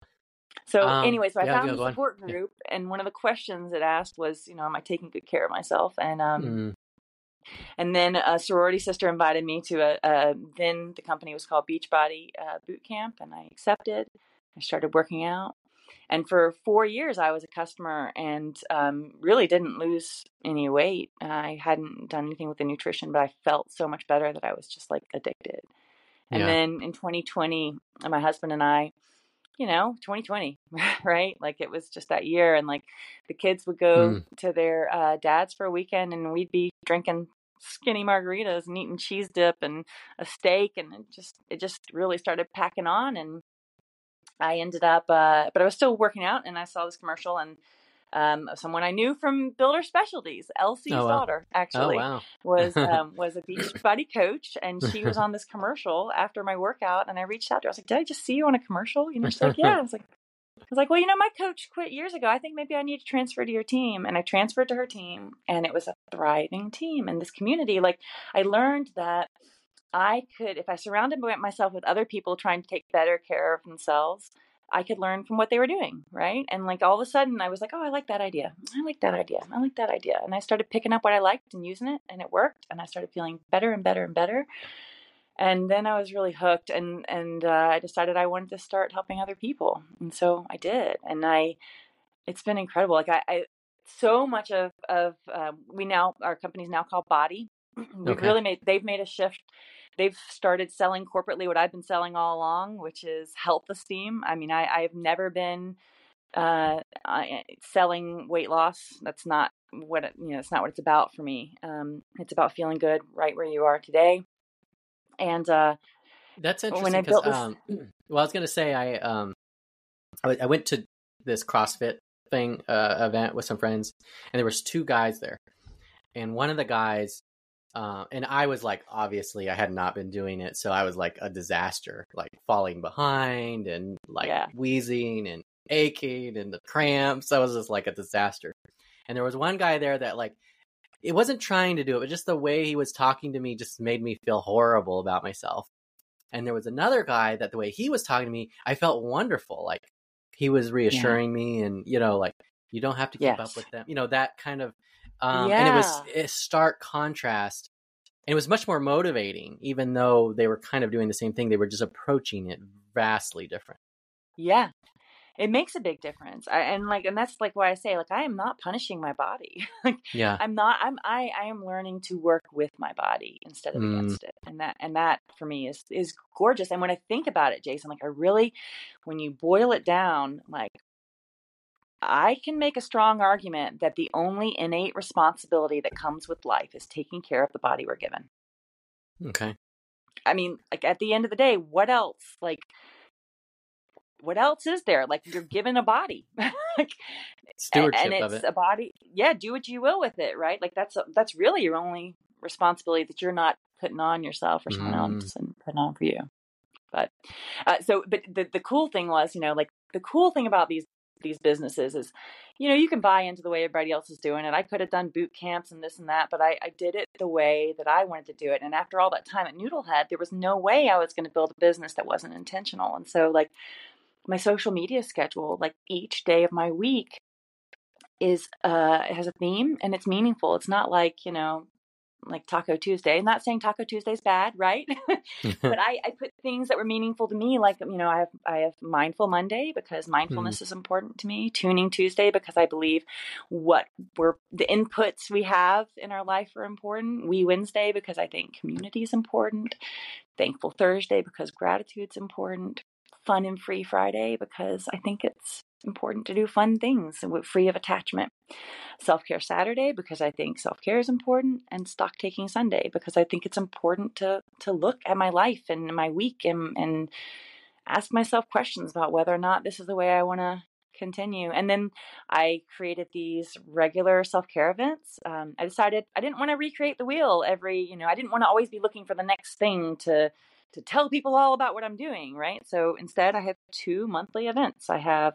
S2: So
S1: Um,
S2: anyway, so I
S1: yeah,
S2: found
S1: go,
S2: the
S1: go on.
S2: support
S1: Yeah.
S2: group, and one of the questions it asked was, you know, am I taking good care of myself? And um
S1: Mm.
S2: and then a sorority sister invited me to a, a then the company was called Beachbody uh, Boot Camp, and I accepted. I started working out, and for four years I was a customer, and um, really didn't lose any weight. I hadn't done anything with the nutrition, but I felt so much better that I was just like addicted. And
S1: Yeah.
S2: then in twenty twenty, my husband and I, you know, twenty twenty, right? Like it was just that year, and like the kids would go
S1: Mm.
S2: to their uh, dads for a weekend, and we'd be drinking skinny margaritas and eating cheese dip and a steak, and it just it just really started packing on. And I ended up, uh, but I was still working out, and I saw this commercial, and um, someone I knew from Builder Specialties, Elsie's
S1: Oh, wow.
S2: daughter,
S1: Oh,
S2: actually
S1: wow.
S2: was um, was a Beachbody coach, and she was on this commercial after my workout, and I reached out to her. I was like, "Did I just see you on a commercial?" You know, she's like, "Yeah." I was like, "I was like, well, you know, my coach quit years ago. I think maybe I need to transfer to your team." And I transferred to her team, and it was a thriving team in this community. Like I learned that I could, if I surrounded myself with other people trying to take better care of themselves, I could learn from what they were doing, right? And like all of a sudden I was like, oh, I like that idea. I like that idea. I like that idea. And I started picking up what I liked and using it, and it worked. And I started feeling better and better and better. And then I was really hooked, and and uh, I decided I wanted to start helping other people, and so I did. And I, it's been incredible. Like I, I so much of of um, we now, our company's now called Body. We've
S1: Okay.
S2: really made they've made a shift. They've started selling corporately what I've been selling all along, which is health esteem. I mean, I, I've never been uh, I, selling weight loss. That's not what it, you know. It's not what it's about for me. Um, it's about feeling good right where you are today. And uh,
S1: That's
S2: when
S1: interesting
S2: I
S1: because,
S2: built this,
S1: um, well, I was going to say, I, um, I, w- I went to this CrossFit thing, uh, event with some friends, and there was two guys there. And one of the guys, uh, and I was like, obviously I had not been doing it. So I was like a disaster, like falling behind and like
S2: yeah,
S1: wheezing and aching and the cramps. I was just like a disaster. And there was one guy there that like, it wasn't trying to do it, but just the way he was talking to me just made me feel horrible about myself. And there was another guy that the way he was talking to me, I felt wonderful. Like he was reassuring yeah. me and, you know, like you don't have to keep yes. up with them, you know, that kind of, um, yeah. and it was a stark contrast. And it was much more motivating, even though they were kind of doing the same thing. They were just approaching it vastly different.
S2: Yeah. It makes a big difference. I, and like, and that's like why I say, like, I am not punishing my body. like,
S1: yeah.
S2: I'm not, I'm, I, I am learning to work with my body instead of mm. against it. And that, and that for me is, is gorgeous. And when I think about it, Jason, like I really, when you boil it down, like I can make a strong argument that the only innate responsibility that comes with life is taking care of the body we're given.
S1: Okay.
S2: I mean, like at the end of the day, what else? Like, what else is there? Like you're given a body, like
S1: stewardship
S2: and it's
S1: of it.
S2: a body. Yeah. Do what you will with it. Right. Like that's, a, that's really your only responsibility that you're not putting on yourself or someone mm. else and putting on for you. But, uh, so, but the, the cool thing was, you know, like the cool thing about these, these businesses is, you know, you can buy into the way everybody else is doing it. I could have done boot camps and this and that, but I, I did it the way that I wanted to do it. And after all that time at Noodlehead, there was no way I was going to build a business that wasn't intentional. And so like, my social media schedule, like each day of my week is, uh, it has a theme and it's meaningful. It's not like, you know, like Taco Tuesday. I'm not saying Taco Tuesday is bad, right? But I, I put things that were meaningful to me. Like, you know, I have, I have Mindful Monday because mindfulness mm. is important to me. Tuning Tuesday because I believe what we're, the inputs we have in our life are important. We Wednesday because I think community is important. Thankful Thursday because gratitude's important. Fun and Free Friday because I think it's important to do fun things free of attachment. Self-Care Saturday because I think self-care is important, and Stock Taking Sunday because I think it's important to to look at my life and my week and and ask myself questions about whether or not this is the way I want to continue. And then I created these regular self-care events. Um, I decided I didn't want to recreate the wheel every, you know, I didn't want to always be looking for the next thing to to tell people all about what I'm doing, right? So instead, I have two monthly events. I have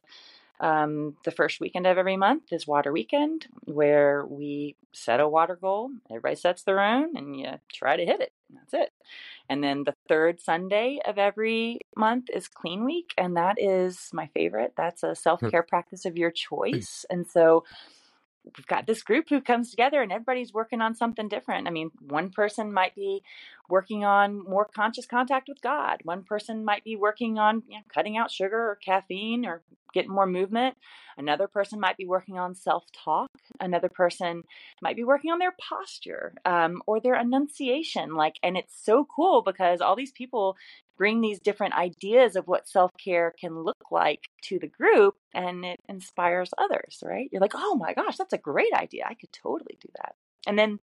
S2: um, the first weekend of every month is Water Weekend, where we set a water goal. Everybody sets their own, and you try to hit it. That's it. And then the third Sunday of every month is Clean Week, and that is my favorite. That's a self-care practice of your choice. And so we've got this group who comes together and everybody's working on something different. I mean, one person might be working on more conscious contact with God. One person might be working on, you know, cutting out sugar or caffeine or getting more movement. Another person might be working on self-talk. Another person might be working on their posture um, or their enunciation. Like, and it's so cool because all these people bring these different ideas of what self-care can look like to the group, and it inspires others, right? You're like, oh my gosh, that's a great idea. I could totally do that. And then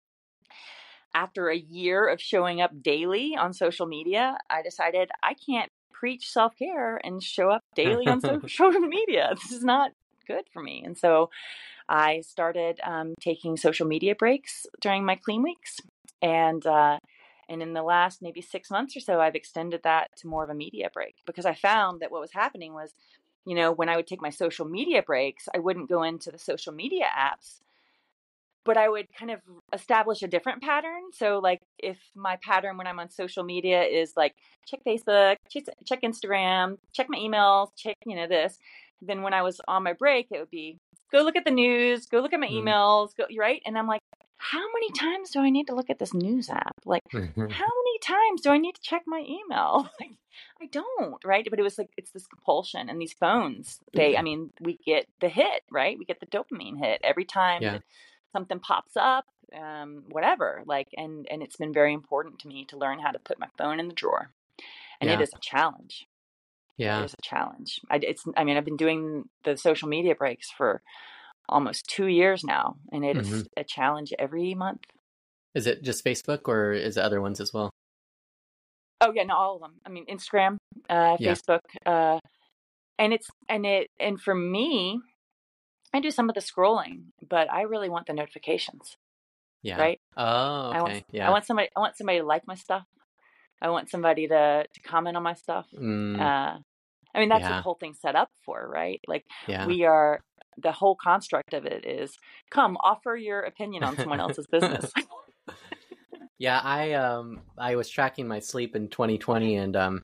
S2: after a year of showing up daily on social media, I decided I can't preach self-care and show up daily on social media. This is not good for me. And so I started um, taking social media breaks during my clean weeks. And, uh, And in the last maybe six months or so, I've extended that to more of a media break because I found that what was happening was, you know, when I would take my social media breaks, I wouldn't go into the social media apps, but I would kind of establish a different pattern. So like if my pattern when I'm on social media is like, check Facebook, check, check Instagram, check my emails, check, you know, this, then when I was on my break, it would be go look at the news, go look at my emails, go, right? And I'm like, how many times do I need to look at this news app? Like, how many times do I need to check my email? Like, I don't, right? But it was like, it's this compulsion. And these phones, they, I mean, we get the hit, right? We get the dopamine hit every time yeah. that something pops up, um, whatever. Like, and, and it's been very important to me to learn how to put my phone in the drawer. And yeah. it is a challenge.
S1: Yeah.
S2: It is a challenge. I, it's, I mean, I've been doing the social media breaks for almost two years now, and it mm-hmm. is a challenge every month.
S1: Is it just Facebook or is it other ones as well?
S2: Oh yeah, no, all of them. I mean, Instagram, uh, yeah. Facebook, uh, and it's, and it, and for me, I do some of the scrolling, but I really want the notifications.
S1: Yeah.
S2: Right.
S1: Oh, okay.
S2: I want,
S1: yeah.
S2: I want somebody, I want somebody to like my stuff. I want somebody to, to comment on my stuff.
S1: Mm.
S2: Uh, I mean, that's what the
S1: Yeah.
S2: whole thing's set up for, right? Like
S1: Yeah.
S2: we are, the whole construct of it is, come offer your opinion on someone else's business.
S1: Yeah, I um I was tracking my sleep in twenty twenty, and um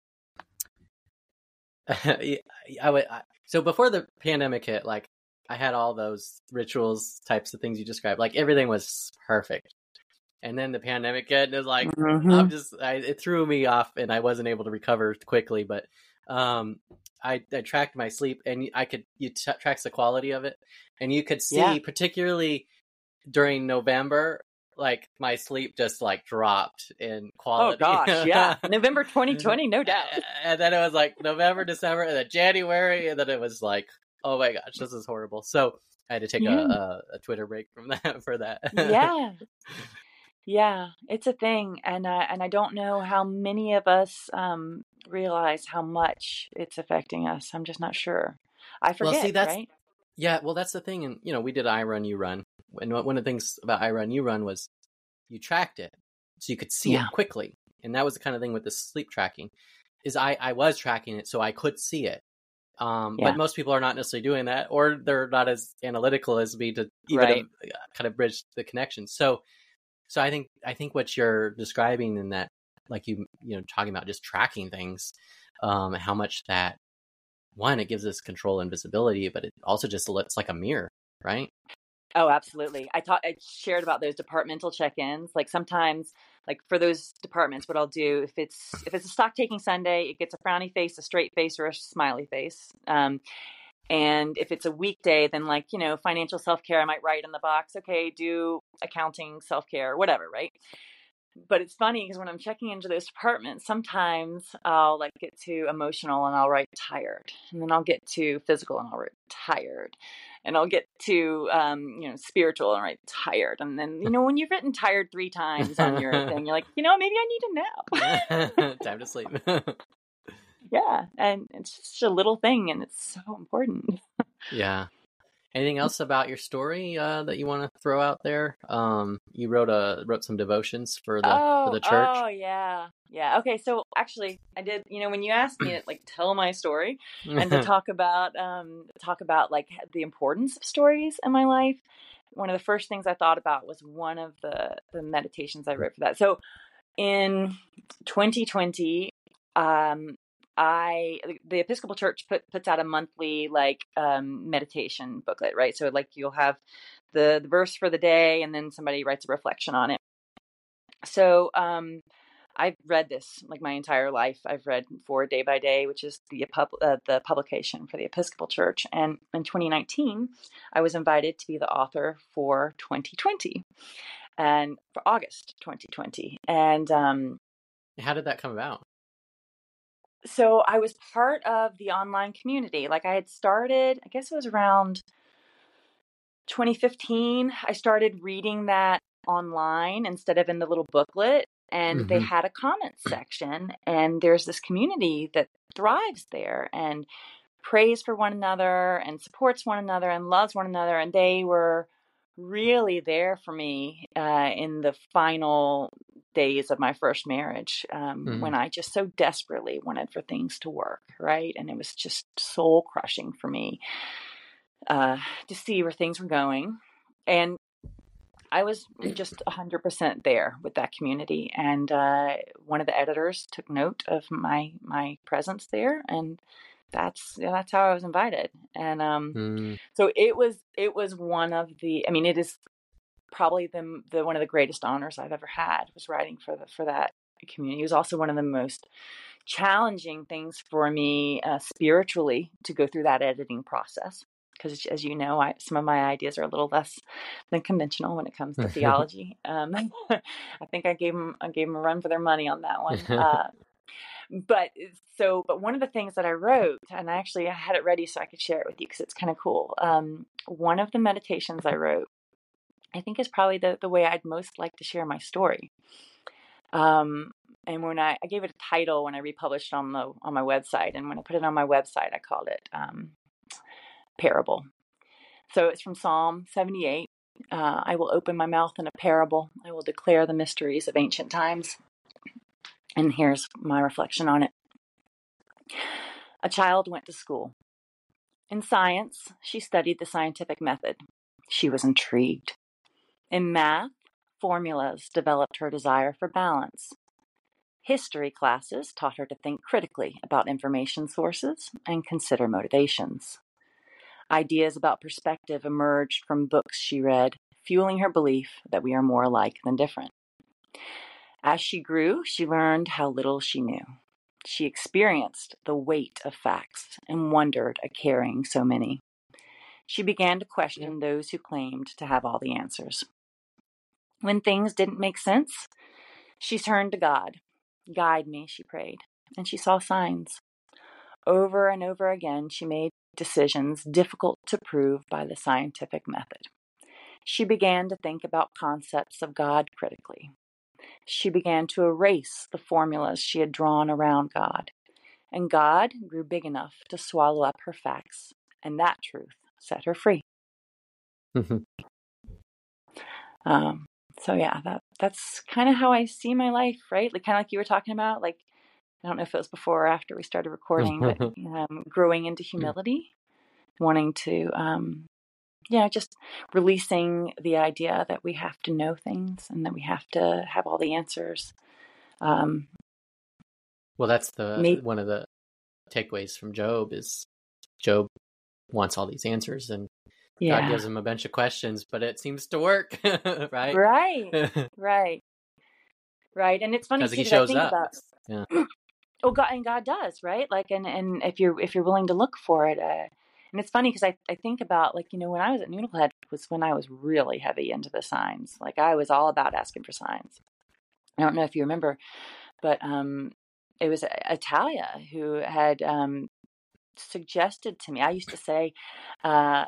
S1: I, I would I, so before the pandemic hit, like I had all those rituals types of things you described. Like everything was perfect. And then the pandemic hit, and it was like
S2: Mm-hmm.
S1: I'm just I, it threw me off, and I wasn't able to recover quickly. But um, I I tracked my sleep, and I could you t- tracks the quality of it, and you could see
S2: Yeah.
S1: particularly during November, like my sleep just like dropped in quality.
S2: Oh gosh, yeah. November twenty twenty, no doubt.
S1: And then it was like November, December, and then January, and then it was like, oh my gosh, this is horrible. So I had to take
S2: Yeah.
S1: a, a, a Twitter break from that for that.
S2: Yeah. Yeah, it's a thing, and uh, and I don't know how many of us um, realize how much it's affecting us. I'm just not sure. I
S1: Well, see,
S2: forget,
S1: that's
S2: right?
S1: yeah, well, that's the thing, and you know, we did I Run, You Run, and one of the things about I Run, You Run was you tracked it, so you could see
S2: Yeah.
S1: it quickly, and that was the kind of thing with the sleep tracking, is I I was tracking it so I could see it, um,
S2: Yeah.
S1: but most people are not necessarily doing that, or they're not as analytical as me to even
S2: Right.
S1: uh, kind of bridge the connection. So, so I think I think what you're describing in that, like you you know, talking about just tracking things, um, how much that one, it gives us control and visibility, but it also just looks like a mirror, right?
S2: Oh, absolutely. I taught, I shared about those departmental check-ins. Like sometimes, like for those departments, what I'll do if it's if it's a stock taking Sunday, it gets a frowny face, a straight face, or a smiley face. Um, and if it's a weekday, then like you know, financial self-care, I might write in the box, okay, do accounting self-care, whatever, right? But it's funny because when I'm checking into those departments, sometimes I'll like get too emotional and I'll write tired, and then I'll get to physical and I'll write tired, and I'll get to um, you know spiritual and write tired, and then you know when you've written tired three times on your thing, you're like, you know, maybe I need a nap.
S1: Time to sleep.
S2: Yeah, and it's just a little thing, and it's so important.
S1: Yeah. Anything else about your story uh, that you want to throw out there? Um, you wrote a wrote some devotions for the for
S2: Oh,
S1: the church.
S2: oh yeah. Yeah. Okay, so actually I did, you know, when you asked me to like tell my story and to talk about um talk about like the importance of stories in my life, one of the first things I thought about was one of the the meditations I wrote for that. So in twenty twenty, um I the Episcopal Church put puts out a monthly like um meditation booklet, right? So like you'll have the, the verse for the day and then somebody writes a reflection on it. So um, I've read this like my entire life. I've read for Day by Day, which is the pub, uh, the publication for the Episcopal Church. And in twenty nineteen, I was invited to be the author for twenty twenty and for August twenty twenty. And um,
S1: How did that come about?
S2: so I was part of the online community. Like I had started, I guess it was around twenty fifteen. I started reading that online instead of in the little booklet. And
S1: Mm-hmm.
S2: they had a comment section, and there's this community that thrives there and prays for one another and supports one another and loves one another. And they were really there for me uh, in the final days of my first marriage um,
S1: Mm-hmm.
S2: when I just so desperately wanted for things to work, right? And it was just soul crushing for me uh, to see where things were going. And I was just one hundred percent there with that community. And uh, one of the editors took note of my my presence there, and that's that's how I was invited. And um,
S1: Mm.
S2: so it was it was one of the. I mean, it is probably the the one of the greatest honors I've ever had was writing for the for that community. It was also one of the most challenging things for me uh, spiritually to go through that editing process. Because, as you know, I, some of my ideas are a little less than conventional when it comes to theology. Um, I think I gave them I gave them a run for their money on that one. Uh, but so, but one of the things that I wrote, and I actually I had it ready so I could share it with you because it's kind of cool. Um, one of the meditations I wrote, I think, is probably the the way I'd most like to share my story. Um, and when I, I gave it a title when I republished on the on my website, and when I put it on my website, I called it. Um, parable. So it's from Psalm seventy-eight. Uh, I will open my mouth in a parable. I will declare the mysteries of ancient times. And here's my reflection on it. A child went to school. In science, she studied the scientific method. She was intrigued. In math, formulas developed her desire for balance. History classes taught her to think critically about information sources and consider motivations. Ideas about perspective emerged from books she read, fueling her belief that we are more alike than different. As she grew, she learned how little she knew. She experienced the weight of facts and wondered at carrying so many. She began to question yeah. those who claimed to have all the answers. When things didn't make sense, she turned to God. Guide me, she prayed, and she saw signs. Over and over again, she made decisions difficult to prove by the scientific method. She began to think about concepts of God critically. She began to erase the formulas she had drawn around God, and God grew big enough to swallow up her facts, and that truth set her free.
S1: Mm-hmm.
S2: Um, so yeah, that that's kind of how I see my life, right? Like kind of like you were talking about, like, I don't know if it was before or after we started recording, but um, growing into humility, wanting to, um, yeah, just releasing the idea that we have to know things and that we have to have all the answers. Um,
S1: well, that's the
S2: maybe,
S1: one of the takeaways from Job is Job wants all these answers, and
S2: yeah.
S1: God gives him a bunch of questions, but it seems to work, right?
S2: Right, right, right. And it's funny too,
S1: he
S2: because
S1: shows
S2: I think
S1: up.
S2: about,
S1: Yeah.
S2: oh, God, and God does, right? Like, and, and if you're if you're willing to look for it, uh, and it's funny because I, I think about, like, you know, when I was at Noodlehead was when I was really heavy into the signs. Like, I was all about asking for signs. I don't know if you remember, but um, it was Italia who had um, suggested to me. I used to say, uh,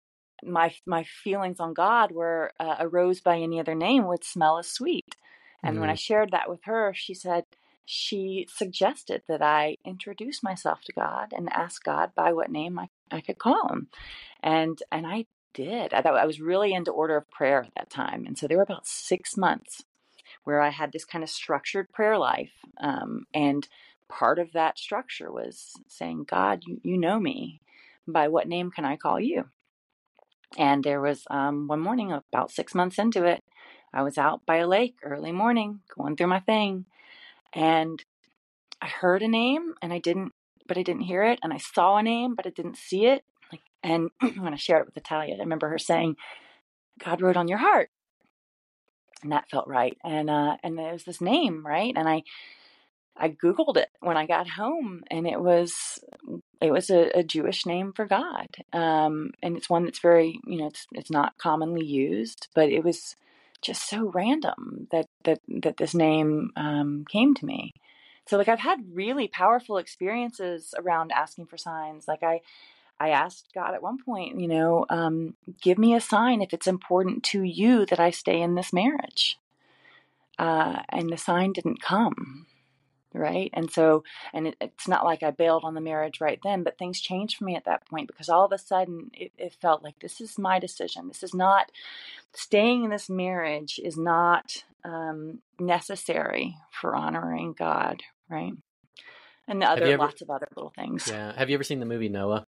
S2: my my feelings on God were uh, a rose by any other name would smell as sweet. And mm-hmm. when I shared that with her, she said, she suggested that I introduce myself to God and ask God by what name I, I could call him. And and I did. I, I was really into order of prayer at that time. And so there were about six months where I had this kind of structured prayer life. Um, and part of that structure was saying, God, you, you know me. By what name can I call you? And there was um, one morning, about six months into it, I was out by a lake early morning, going through my thing, and I heard a name, and I didn't, but I didn't hear it, and I saw a name, but I didn't see it. Like, and when I shared it with Italia, I remember her saying, "God wrote on your heart," and that felt right. And uh, and there was this name, right? And I I Googled it when I got home, and it was it was a, a Jewish name for God, um, and it's one that's very, you know, it's it's not commonly used, but it was just so random that that that this name um, came to me. So, like, I've had really powerful experiences around asking for signs. Like, I I asked God at one point, you know, um, give me a sign if it's important to you that I stay in this marriage, uh, and the sign didn't come. Right. And so, and it, it's not like I bailed on the marriage right then, but things changed for me at that point, because all of a sudden it, it felt like this is my decision. This is not, staying in this marriage is not um, necessary for honoring God. Right. And the other,
S1: ever,
S2: lots of other little things.
S1: Yeah. Have you ever seen the movie Noah?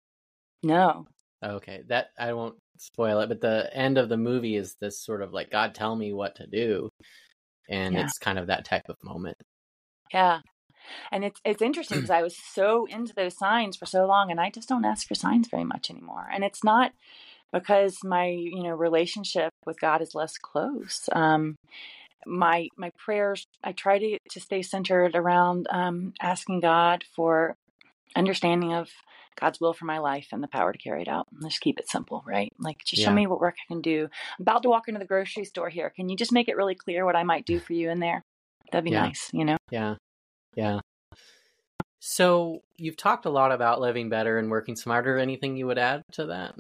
S2: No.
S1: Okay. That, I won't spoil it, but the end of the movie is this sort of like, God, tell me what to do. And yeah. It's kind of that type of moment.
S2: Yeah. And it's it's interesting because I was so into those signs for so long, and I just don't ask for signs very much anymore. And it's not because my, you know, relationship with God is less close. Um, my my prayers, I try to, to stay centered around um, asking God for understanding of God's will for my life and the power to carry it out. Let's keep it simple, right? Like, just show yeah. me what work I can do. I'm about to walk into the grocery store here. Can you just make it really clear what I might do for you in there? That'd be
S1: yeah.
S2: nice, you know?
S1: Yeah. Yeah. So you've talked a lot about living better and working smarter. Anything you would add to that?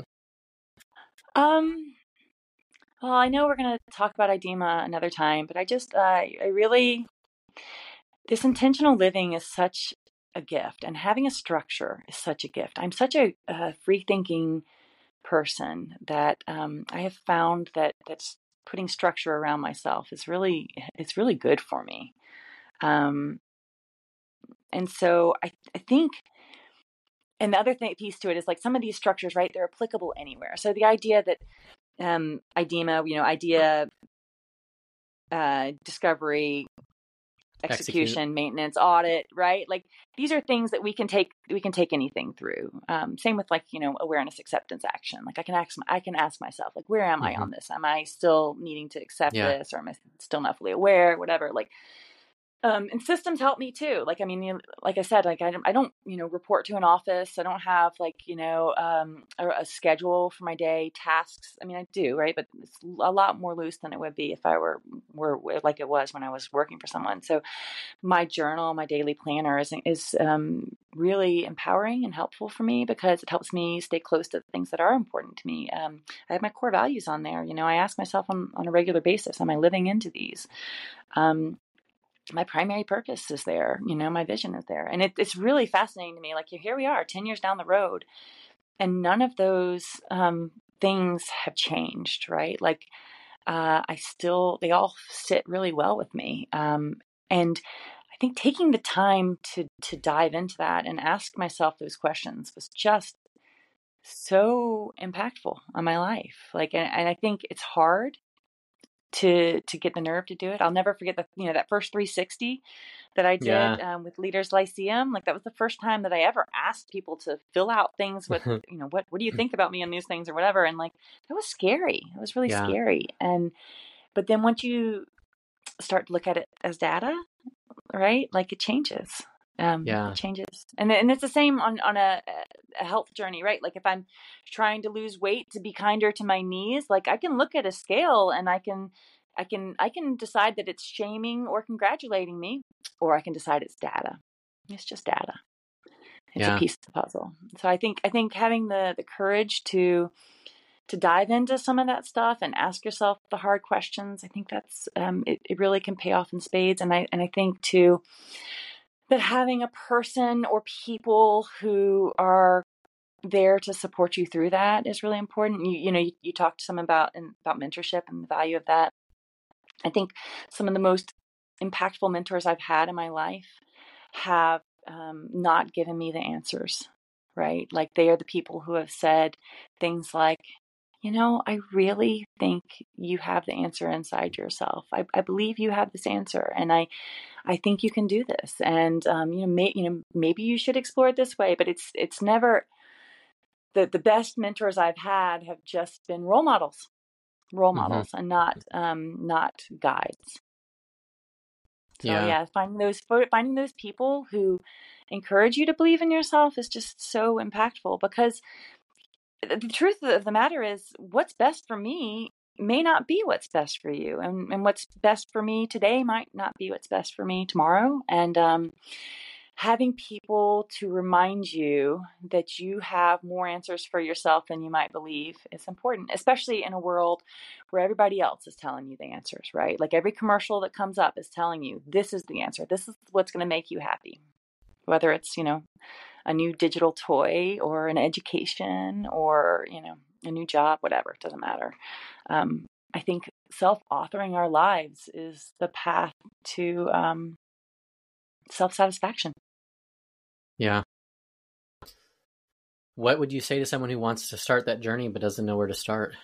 S2: Um, well, I know we're going to talk about IDEMA another time, but I just, uh, I really, this intentional living is such a gift, and having a structure is such a gift. I'm such a, a free thinking person that um, I have found that that's putting structure around myself is really, it's really good for me. Um, and so I, I think and the other thing, piece to it is like some of these structures, right? They're applicable anywhere. So the idea that um, IDEMA, you know, idea, uh, discovery, execution,
S1: Execute.
S2: maintenance, audit, right? Like these are things that we can take, we can take anything through. Um, same with like, you know, awareness, acceptance, action. Like I can ask, I can ask myself, like, where am I
S1: Mm-hmm.
S2: on this? Am I still needing to accept
S1: Yeah.
S2: this, or am I still not fully aware? Whatever. Like, Um, and systems help me too. Like, I mean, you know, like I said, like I don't, I don't, you know, report to an office. I don't have like, you know, um, a, a schedule for my day, tasks. I mean, I do, right? But it's a lot more loose than it would be if I were, were like it was when I was working for someone. So my journal, my daily planner is, is, um, really empowering and helpful for me because it helps me stay close to the things that are important to me. Um, I have my core values on there. You know, I ask myself on, on a regular basis, am I living into these? Um, my primary purpose is there, you know, my vision is there. And it, it's really fascinating to me. Like here we are ten years down the road and none of those um, things have changed, right? Like uh, I still, they all sit really well with me. Um, and I think taking the time to, to dive into that and ask myself those questions was just so impactful on my life. Like, and, and I think it's hard to to get the nerve to do it. I'll never forget the you know that first three sixty that I did
S1: Yeah.
S2: um, with Leaders Lyceum. Like that was the first time that I ever asked people to fill out things with you know what what do you think about me on these things or whatever. And like that was scary. It was really
S1: Yeah.
S2: scary. And but then once you start to look at it as data, right? Like it changes. Um,
S1: Yeah.
S2: it changes, and and it's the same on on a, a health journey, right? Like if I'm trying to lose weight to be kinder to my knees, like I can look at a scale and I can, I can, I can decide that it's shaming or congratulating me, or I can decide it's data. It's just data. It's a
S1: Yeah.
S2: piece of the puzzle. So I think I think having the the courage to to dive into some of that stuff and ask yourself the hard questions, I think that's um, it, it really can pay off in spades. And I and I think too that having a person or people who are there to support you through that is really important. You, you know, you, you talked some about and about mentorship and the value of that. I think some of the most impactful mentors I've had in my life have um, not given me the answers, right? Like they are the people who have said things like, you know, I really think you have the answer inside yourself. I, I believe you have this answer, and I, I think you can do this. And um, you know, may, you know, maybe you should explore it this way. But it's it's never the the best mentors I've had have just been role models, role
S1: Mm-hmm.
S2: models, and not um, not guides. So
S1: Yeah.
S2: yeah, finding those finding those people who encourage you to believe in yourself is just so impactful because the truth of the matter is what's best for me may not be what's best for you, and, and what's best for me today might not be what's best for me tomorrow. And um, having people to remind you that you have more answers for yourself than you might believe is important, especially in a world where everybody else is telling you the answers, right? Like every commercial that comes up is telling you this is the answer, this is what's going to make you happy, whether it's, you know, a new digital toy or an education or, you know, a new job, whatever, it doesn't matter. Um, I think self-authoring our lives is the path to um, self-satisfaction.
S1: Yeah. What would you say to someone who wants to start that journey but doesn't know where to start?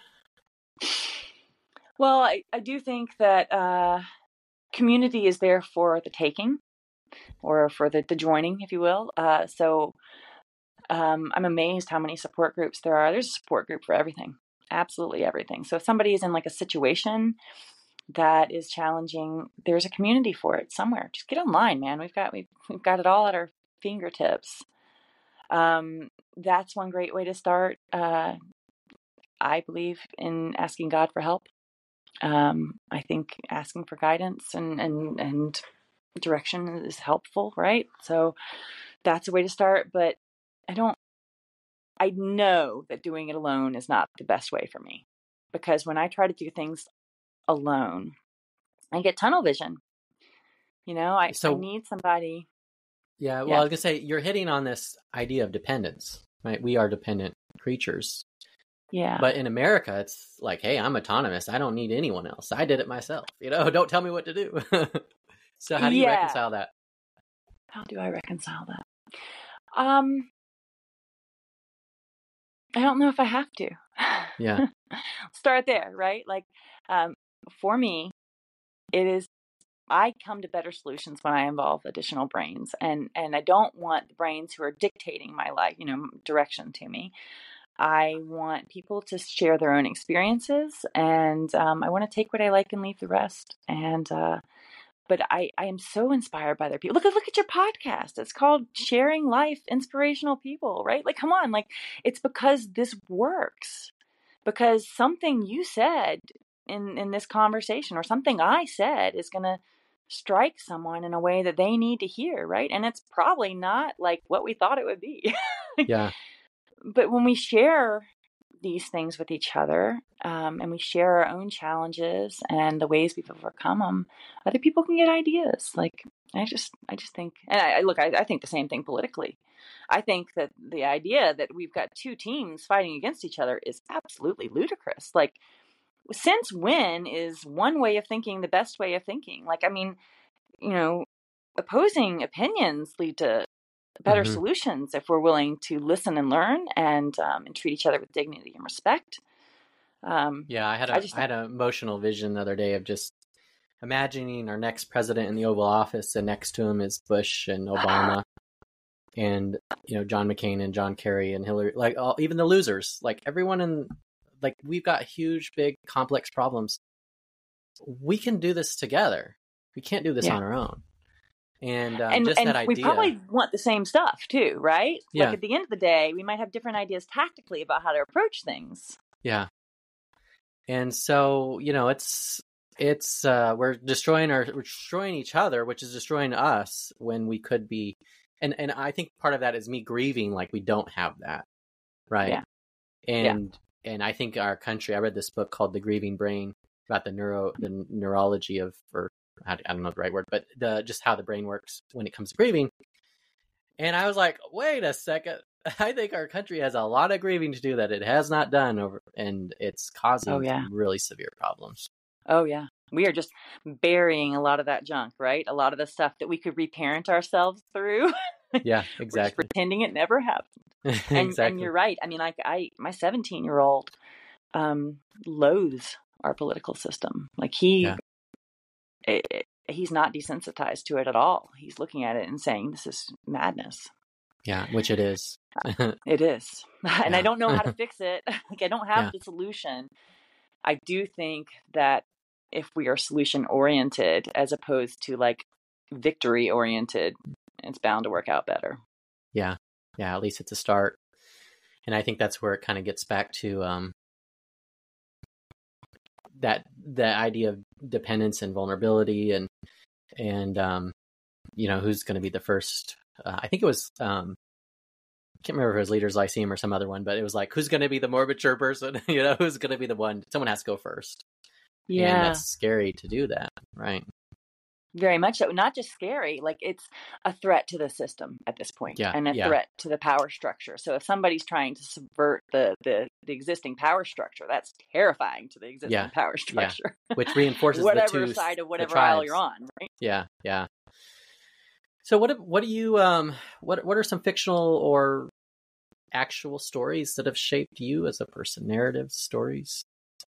S2: Well, I, I do think that uh, community is there for the taking or for the, the joining, if you will. Uh, so um, I'm amazed how many support groups there are. There's a support group for everything, absolutely everything. So if somebody is in like a situation that is challenging, there's a community for it somewhere. Just get online, man. We've got we've, we've got it all at our fingertips. Um, that's one great way to start. Uh, I believe in asking God for help. Um, I think asking for guidance and, and, and direction is helpful, right? So that's a way to start, but I don't, I know that doing it alone is not the best way for me because when I try to do things alone, I get tunnel vision. You know, I, I
S1: So,
S2: need somebody.
S1: yeah, well, I
S2: Yeah.
S1: was going to say, you're hitting on this idea of dependence, right? We are dependent creatures.
S2: Yeah.
S1: But in America, it's like, hey, I'm autonomous. I don't need anyone else. I did it myself. You know, don't tell me what to do. So how do you
S2: Yeah.
S1: reconcile that?
S2: How do I reconcile that? Um, I don't know if I have to.
S1: Yeah.
S2: Start there, right? Like, um, for me, it is, I come to better solutions when I involve additional brains, and, and I don't want the brains who are dictating my life, you know, direction to me. I want people to share their own experiences, and um, I want to take what I like and leave the rest. And uh, but I, I am so inspired by other people. Look at look at your podcast. It's called Sharing Life, Inspirational People, right? Like, come on, like it's because this works. Because something you said in in this conversation, or something I said, is going to strike someone in a way that they need to hear, right? And it's probably not like what we thought it would be.
S1: Yeah.
S2: But when we share these things with each other, um, and we share our own challenges and the ways we've overcome them, other people can get ideas. Like I just, I just think, and I, I look, I, I think the same thing politically. I think that the idea that we've got two teams fighting against each other is absolutely ludicrous. Like, since when is one way of thinking the best way of thinking? Like, I mean, you know, opposing opinions lead to better
S1: Mm-hmm.
S2: solutions if we're willing to listen and learn, and um, and treat each other with dignity and respect. Um,
S1: Yeah, I had
S2: I
S1: a
S2: just
S1: I had an emotional vision the other day of just imagining our next president in the Oval Office, and next to him is Bush and Obama, and you know John McCain and John Kerry and Hillary, like all, even the losers, like everyone in, like we've got huge, big, complex problems. We can do this together. We can't do this
S2: yeah,
S1: on our own. And um,
S2: and
S1: just that
S2: and we
S1: idea,
S2: probably want the same stuff too, right? Like
S1: yeah,
S2: at the end of the day, we might have different ideas tactically about how to approach things.
S1: yeah. And so you know, it's it's uh, we're destroying our we're destroying each other, which is destroying us when we could be. And and I think part of that is me grieving, like we don't have that, right?
S2: Yeah, yeah,
S1: And and I think our country. I read this book called The Grieving Brain about the neuro the neurology of, or I don't know the right word, but the just how the brain works when it comes to grieving. And I was like, wait a second. I think our country has a lot of grieving to do that it has not done over, and it's
S2: oh
S1: causing
S2: yeah,
S1: some really severe problems.
S2: oh yeah. We are just burying a lot of that junk, right? A lot of the stuff that we could reparent ourselves through.
S1: Yeah,
S2: We're just
S1: exactly.
S2: pretending it never happened. And and
S1: Exactly.
S2: you're right. I mean, like I, my seventeen year old um, loathes our political system. Like he,
S1: Yeah.
S2: it, it, he's not desensitized to it at all. He's looking at it and saying, "This is madness."
S1: Yeah, which it is.
S2: It is, and I
S1: Yeah.
S2: don't know how to fix it. Like I don't have
S1: Yeah.
S2: the solution. I do think that if we are solution oriented as opposed to like victory oriented, it's bound to work out better.
S1: Yeah. Yeah. At least it's a start. And I think that's where it kind of gets back to um, that the idea of dependence and vulnerability, and and um, you know, who's going to be the first. Uh, I think it was um, I can't remember if it was Leaders Lyceum or some other one, but it was like, who's going to be the more mature person? You know, who's going to be the one? Someone has to go first, and
S2: Yeah,
S1: that's scary to do that, right?
S2: very much so. Not just scary, like it's a threat to the system at this point,
S1: Yeah.
S2: and a
S1: Yeah.
S2: threat to the power structure. So if somebody's trying to subvert the the, the existing power structure, that's terrifying to the existing
S1: Yeah.
S2: power
S1: Yeah.
S2: structure.
S1: Which reinforces
S2: whatever
S1: the two
S2: side of
S1: the
S2: whatever aisle you're
S1: tribes.
S2: on, right?
S1: Yeah. Yeah. So what what do you um what what are some fictional or actual stories that have shaped you as a person? Narrative stories.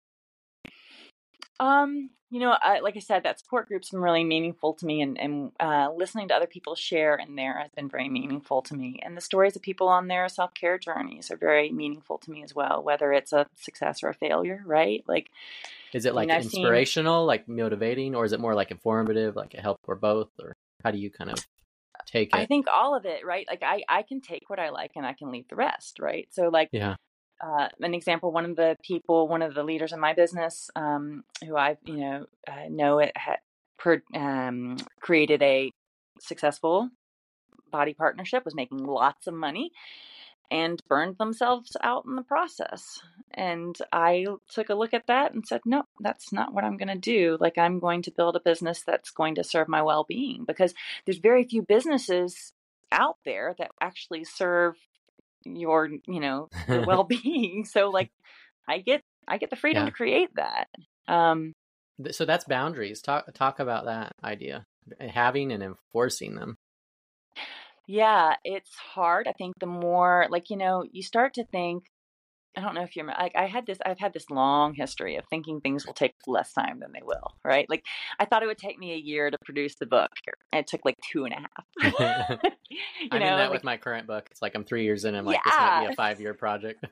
S2: Um, you know, I, like I said, that support group's been really meaningful to me, and, and uh, listening to other people share in there has been very meaningful to me. And the stories of people on their self-care journeys are very meaningful to me as well, whether it's a success or a failure, right? Like,
S1: Is it
S2: I mean,
S1: like
S2: I've seen,
S1: inspirational, like motivating, or is it more like informative, like it helped, or both, or how do you kind of take
S2: I
S1: it?
S2: think all of it, right? Like, I, I can take what I like and I can leave the rest, right? So, like,
S1: Yeah.
S2: uh, an example, one of the people, one of the leaders in my business, um, who I, you know, uh, know it had per, um, created a successful body partnership, was making lots of money, and burned themselves out in the process. And I took a look at that and said, no, that's not what I'm going to do. Like, I'm going to build a business that's going to serve my well-being, because there's very few businesses out there that actually serve your, you know, your well-being. So like I get, I get the freedom
S1: Yeah.
S2: to create that. Um,
S1: So that's boundaries. Talk talk about that idea, having and enforcing them.
S2: yeah, it's hard. I think the more, like, you know, you start to think, I don't know if you're like, I had this, I've had this long history of thinking things will take less time than they will, right? Like I thought it would take me a year to produce the book. And it took like two and a half. you
S1: I'm in
S2: know,
S1: that
S2: like,
S1: with my current book. It's like I'm three years in. I'm like, this might be
S2: yeah,
S1: a five year project.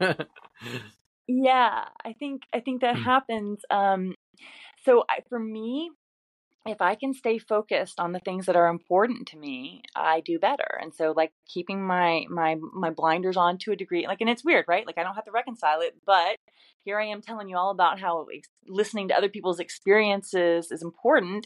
S2: yeah. I think, I think that happens. Um, so I, for me, if I can stay focused on the things that are important to me, I do better. And so like keeping my my my blinders on to a degree, like, and it's weird, right? Like I don't have to reconcile it, but here I am telling you all about how ex- listening to other people's experiences is important.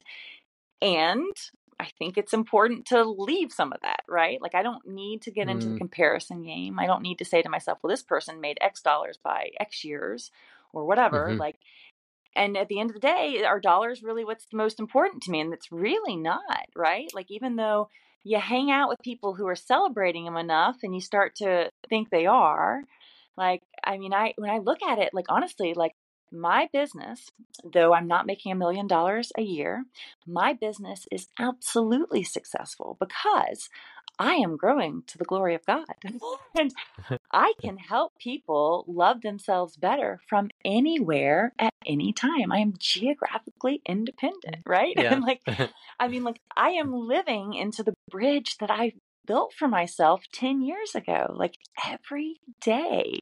S2: And I think it's important to leave some of that, right? Like I don't need to get into the
S1: Mm,
S2: comparison game. I don't need to say to myself, well, this person made X dollars by X years or whatever.
S1: hmm
S2: Like, and at the end of the day, are dollars really what's the most important to me? And it's really not, right? Like, even though you hang out with people who are celebrating them enough and you start to think they are, like, I mean, I, when I look at it, like, honestly, like my business, though I'm not making a million dollars a year, my business is absolutely successful because I am growing to the glory of God. and I can help people love themselves better from anywhere at any time. I am geographically independent, right?
S1: Yeah.
S2: And like, I mean, like, I am living into the bridge that I built for myself ten years ago, like every day.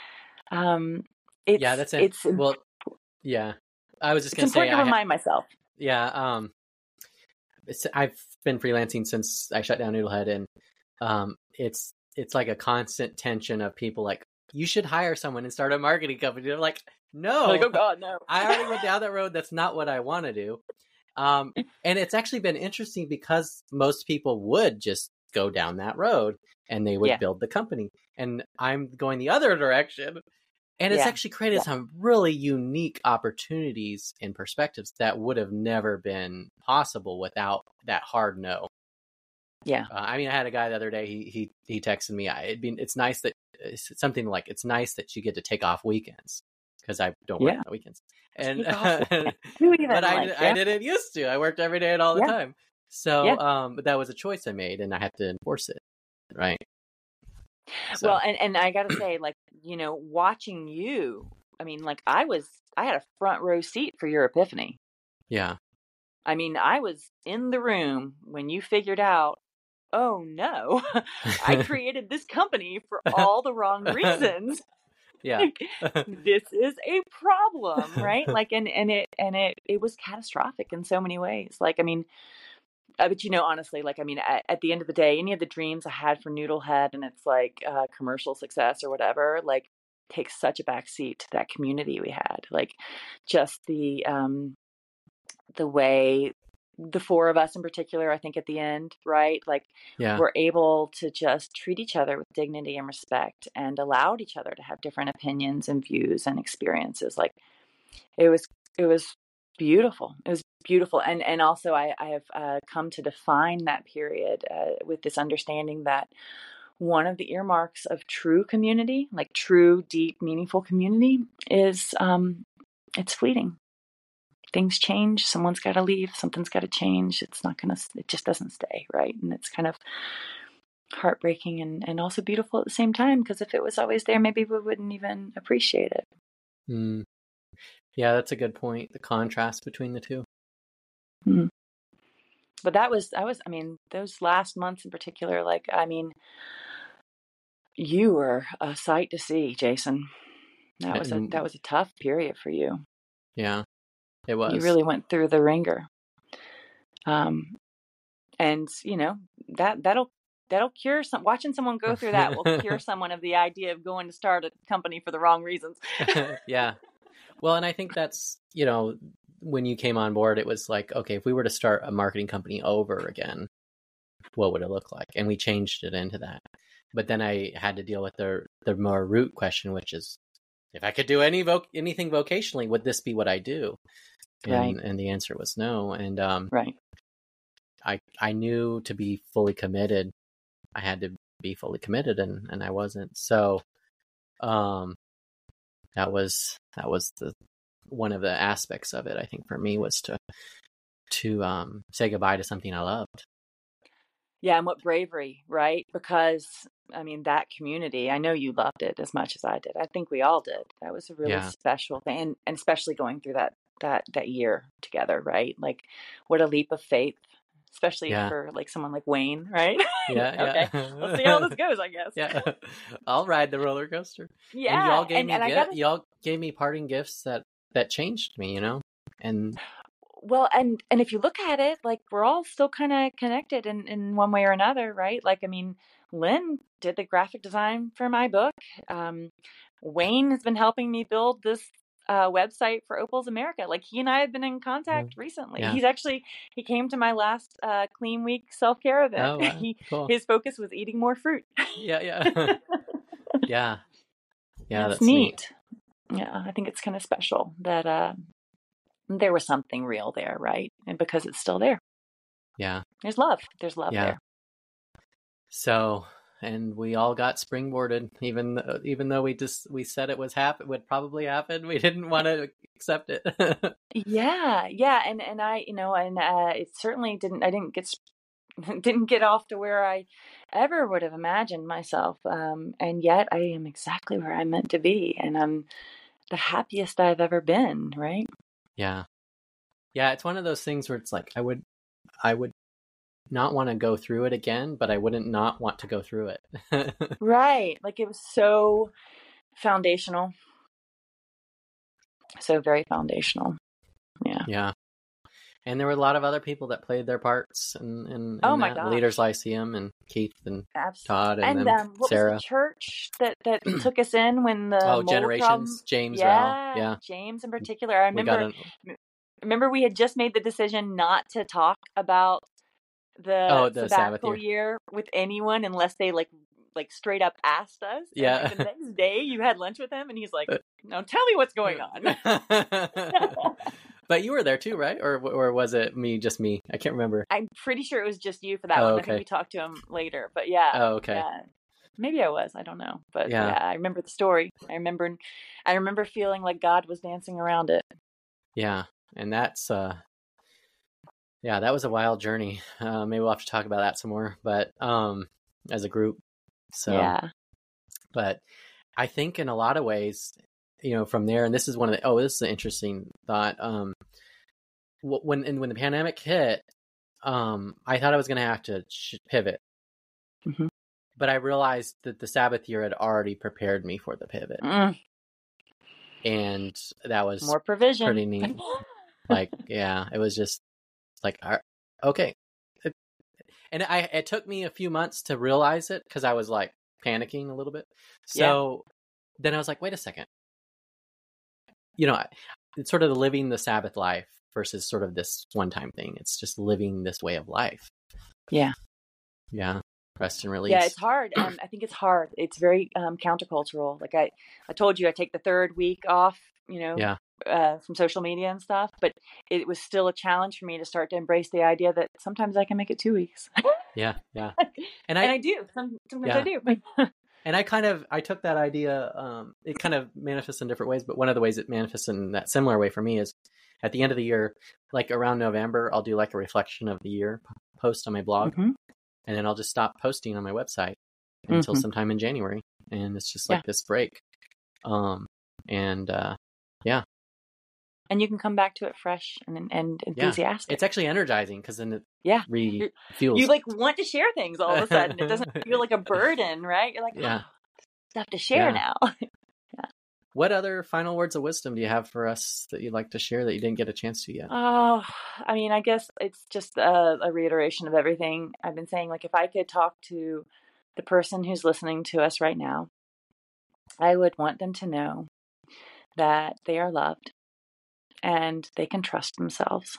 S2: Um,
S1: Yeah,
S2: it's,
S1: that's it.
S2: it's,
S1: Well, yeah. I was just
S2: it's
S1: gonna say
S2: important to
S1: I ha-
S2: remind myself.
S1: yeah, um it's, I've been freelancing since I shut down Noodlehead, and um it's it's like a constant tension of people like, you should hire someone and start a marketing company. They're like,
S2: Like,
S1: no,
S2: oh God, no.
S1: I already went down that road. That's not what I want to do. Um, and it's actually been interesting because most people would just go down that road and they would
S2: Yeah.
S1: build the company. And I'm going the other direction. And it's
S2: Yeah.
S1: actually created
S2: Yeah.
S1: some really unique opportunities and perspectives that would have never been possible without that hard no.
S2: Yeah.
S1: Uh, I mean, I had a guy the other day. He he he texted me. I, it'd be, it's nice that it's something like it's nice that you get to take off weekends because I don't work
S2: Yeah.
S1: on the weekends. And
S2: Take off. Who even
S1: but I
S2: like,
S1: I
S2: yeah.
S1: didn't used to. I worked every day and all the
S2: Yeah.
S1: time. So
S2: Yeah.
S1: um, but that was a choice I made, and I had to enforce it, right? So
S2: Well, and, and I got to say, like, you know, watching you, I mean, like, I was, I had a front row seat for your epiphany.
S1: yeah,
S2: I mean, I was in the room when you figured out, oh no, I created this company for all the wrong reasons.
S1: yeah,
S2: This is a problem, right? Like, and, and it, and it, it was catastrophic in so many ways. Like, I mean, uh, but you know, honestly, like, I mean, at, at the end of the day, any of the dreams I had for Noodlehead and it's like uh, commercial success or whatever, like takes such a backseat to that community we had. Like just the, um, the way the four of us in particular, I think at the end, right? Like
S1: yeah.
S2: we're able to just treat each other with dignity and respect and allowed each other to have different opinions and views and experiences. Like it was, it was beautiful. It was beautiful. And, and also I, I have uh, come to define that period uh, with this understanding that one of the earmarks of true community, like true, deep, meaningful community is, um, it's fleeting. Things change. Someone's got to leave. Something's got to change. It's not going to, it just doesn't stay. Right. And it's kind of heartbreaking and, and also beautiful at the same time, because if it was always there, maybe we wouldn't even appreciate it.
S1: Mm. Yeah, that's a good point. The contrast between the two.
S2: Mm. But that was, I was, I mean, those last months in particular, like, I mean, you were a sight to see, Jason. That was a, that was a tough period for you.
S1: Yeah, it was.
S2: You really went through the ringer. Um, and you know, that, that'll, that'll cure some, watching someone go through that will cure someone of the idea of going to start a company for the wrong reasons.
S1: Yeah. Well, and I think that's, you know, when you came on board, it was like, okay, if we were to start a marketing company over again, what would it look like? And we changed it into that. But then I had to deal with the the more root question, which is, if I could do any voc- anything vocationally, would this be what I do? And,
S2: Right.
S1: and the answer was no. And um,
S2: right.
S1: I I knew to be fully committed, I had to be fully committed, and, and I wasn't. So um, that was that was the one of the aspects of it. I think for me was to to um, say goodbye to something I loved.
S2: Yeah, and what bravery, right? Because I mean, that community, I know you loved it as much as I did. I think we all did. That was a really
S1: Yeah.
S2: special thing. And, and especially going through that, that, that year together, right? Like what a leap of faith, especially
S1: Yeah.
S2: for like someone like Wayne, right?
S1: Yeah.
S2: Okay.
S1: Yeah.
S2: Let's see how this goes, I guess.
S1: Yeah. I'll ride the roller coaster. And
S2: Yeah.
S1: y'all gave
S2: And,
S1: me
S2: and I
S1: gift,
S2: gotta,
S1: y'all gave me parting gifts that that changed me, you know? And
S2: well, and, and if you look at it, like we're all still kind of connected in, in one way or another, right? Like, I mean, Lynn did the graphic design for my book. Um, Wayne has been helping me build this uh, website for Opals America. Like he and I have been in contact recently.
S1: yeah.
S2: He's actually, he came to my last uh, Clean Week self-care event.
S1: Oh, wow.
S2: He,
S1: Cool.
S2: his focus was eating more fruit.
S1: Yeah. Yeah. Yeah. Yeah.
S2: It's
S1: That's neat.
S2: neat. Yeah. I think it's kind of special that uh, there was something real there, right? And because it's still there.
S1: Yeah.
S2: There's love. There's love
S1: Yeah.
S2: there.
S1: So, and we all got springboarded, even though, even though we just we said it was happen would probably happen. We didn't want to accept it.
S2: Yeah, yeah, and and I, you know, and uh, it certainly didn't. I didn't get didn't get off to where I ever would have imagined myself, um, and yet I am exactly where I'm meant to be, and I'm the happiest I've ever been. Right?
S1: Yeah, yeah. It's one of those things where it's like I would, I would not want to go through it again, but I wouldn't not want to go through it.
S2: Right. Like it was so foundational, so very foundational. Yeah.
S1: Yeah. And there were a lot of other people that played their parts in, in, in
S2: Oh my
S1: that.
S2: gosh.
S1: Leaders Lyceum and Keith and
S2: Absolutely.
S1: Todd and,
S2: And
S1: them,
S2: um, what
S1: Sarah.
S2: was the church that, that took us in when the
S1: Oh,
S2: mold
S1: Generations,
S2: problem?
S1: James
S2: Yeah,
S1: Rowell. Yeah.
S2: James in particular. I
S1: We got
S2: remember.
S1: an,
S2: Remember, we had just made the decision not to talk about the,
S1: oh, the Sabbath
S2: sabbatical
S1: year.
S2: year with anyone unless they like like straight up asked us. And
S1: Yeah.
S2: like the next day, you had lunch with him, and he's like, "Now tell me what's going on."
S1: But you were there too, right? Or or was it me, just me? I can't remember.
S2: I'm pretty sure it was just you for that
S1: Oh,
S2: one. I
S1: okay.
S2: think we talked to him later, but yeah.
S1: Oh, okay.
S2: Yeah. Maybe I was. I don't know, but
S1: Yeah.
S2: yeah. I remember the story. I remember. I remember feeling like God was dancing around it.
S1: Yeah, and that's uh, yeah, that was a wild journey. Uh, maybe we'll have to talk about that some more, but um, as a group. So
S2: Yeah.
S1: But I think in a lot of ways, you know, from there, and this is one of the, oh, this is an interesting thought. Um, wh- when, and when the pandemic hit, um, I thought I was going to have to sh- pivot,
S2: Mhm.
S1: but I realized that the Sabbath year had already prepared me for the pivot.
S2: Mm,
S1: And that was
S2: more provision.
S1: pretty neat. Like, yeah, it was just like, all right, okay. It- and I, it took me a few months to realize it because I was like panicking a little bit. So then I was like, wait a second. You know, I- it's sort of the living the Sabbath life versus sort of this one-time thing. It's just living this way of life.
S2: Yeah.
S1: Yeah. Rest and release.
S2: Yeah, it's hard. Um, I think it's hard. It's very um, countercultural. Like I, I told you, I take the third week off, you know,
S1: Yeah.
S2: uh, from social media and stuff. But it was still a challenge for me to start to embrace the idea that sometimes I can make it two weeks.
S1: Yeah. Yeah.
S2: And
S1: And
S2: I,
S1: I,
S2: and I do. Some, sometimes
S1: Yeah.
S2: I do.
S1: and I kind of, I took that idea, um, it kind of manifests in different ways, but one of the ways it manifests in that similar way for me is at the end of the year, like around November, I'll do like a reflection of the year post on my blog.
S2: Mhm.
S1: And then I'll just stop posting on my website until
S2: Mhm.
S1: sometime in January. And it's just like
S2: Yeah.
S1: this break. Um, and, uh,
S2: And you can come back to it fresh and and enthusiastic.
S1: it's actually energizing because then it
S2: Yeah.
S1: refuels.
S2: You like want to share things all of a sudden. It doesn't feel like a burden, right? You're like,
S1: Yeah.
S2: oh, stuff to share
S1: Yeah.
S2: now.
S1: What other final words of wisdom do you have for us that you'd like to share that you didn't get a chance to yet?
S2: Oh, I mean, I guess it's just a, a reiteration of everything I've been saying. Like, if I could talk to the person who's listening to us right now, I would want them to know that they are loved and they can trust themselves.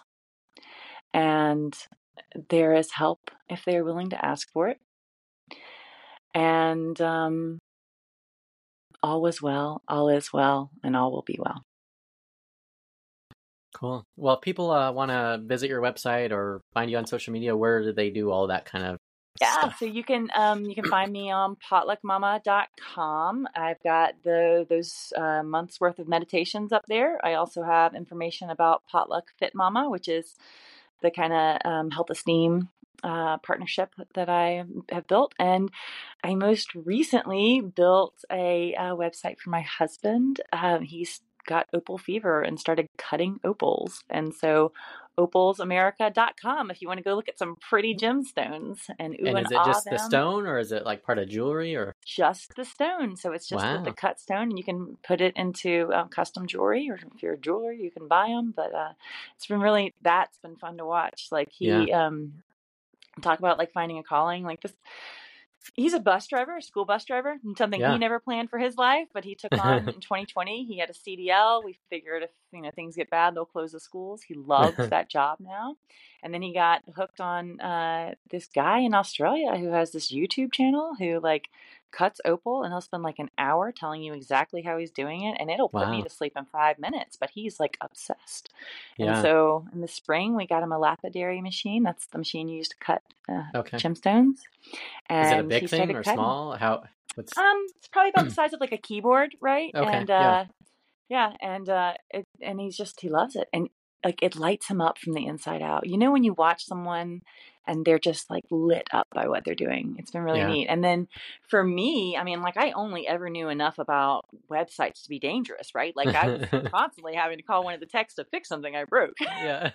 S2: And there is help if they're willing to ask for it. And um, all was well, all is well, and all will be well.
S1: Cool. Well, if people uh, want to visit your website or find you on social media, where do they do all that kind of
S2: Yeah,
S1: stuff?
S2: so you can um, you can find me on potluck mama dot com. I've got the those uh, months worth of meditations up there. I also have information about Potluck Fit Mama, which is the kind of um, health esteem uh, partnership that I have built. And I most recently built a, uh website for my husband. Um, he's got opal fever and started cutting opals. And so opals america dot com if you want to go look at some pretty gemstones and ooh
S1: And
S2: and
S1: is it
S2: ah
S1: just the
S2: them.
S1: stone, or is it like part of jewelry, or?
S2: Just the stone. So it's just the, the
S1: Wow.
S2: cut stone, and you can put it into um, custom jewelry, or if you're a jeweler, you can buy them. But uh, it's been really, that's been fun to watch. Like
S1: Yeah.
S2: he, um, talk about like finding a calling like this. He's a bus driver, a school bus driver, and something he
S1: Yeah.
S2: never planned for his life, but he took on in twenty twenty. He had a C D L. We figured if, you know, things get bad, they'll close the schools. He loves that job now. And then he got hooked on uh, this guy in Australia who has this YouTube channel who like cuts opal, and he'll spend like an hour telling you exactly how he's doing it, and it'll put me
S1: Wow.
S2: to sleep in five minutes, but he's like obsessed. And
S1: Yeah.
S2: so in the spring, we got him a lapidary machine. That's the machine used to cut uh,
S1: Okay.
S2: gemstones.
S1: Is it a
S2: And he
S1: big thing
S2: started
S1: or
S2: cutting.
S1: small? How, what's,
S2: Um, it's probably about the size of like a keyboard, right?
S1: okay.
S2: And
S1: Yeah.
S2: uh, yeah, and uh, it, and he's just he loves it, and like it lights him up from the inside out. You know, when you watch someone and they're just like lit up by what they're doing, it's been really
S1: Yeah.
S2: neat. And then for me, I mean, like I only ever knew enough about websites to be dangerous, right? Like I was constantly having to call one of the techs to fix something I broke.
S1: Yeah.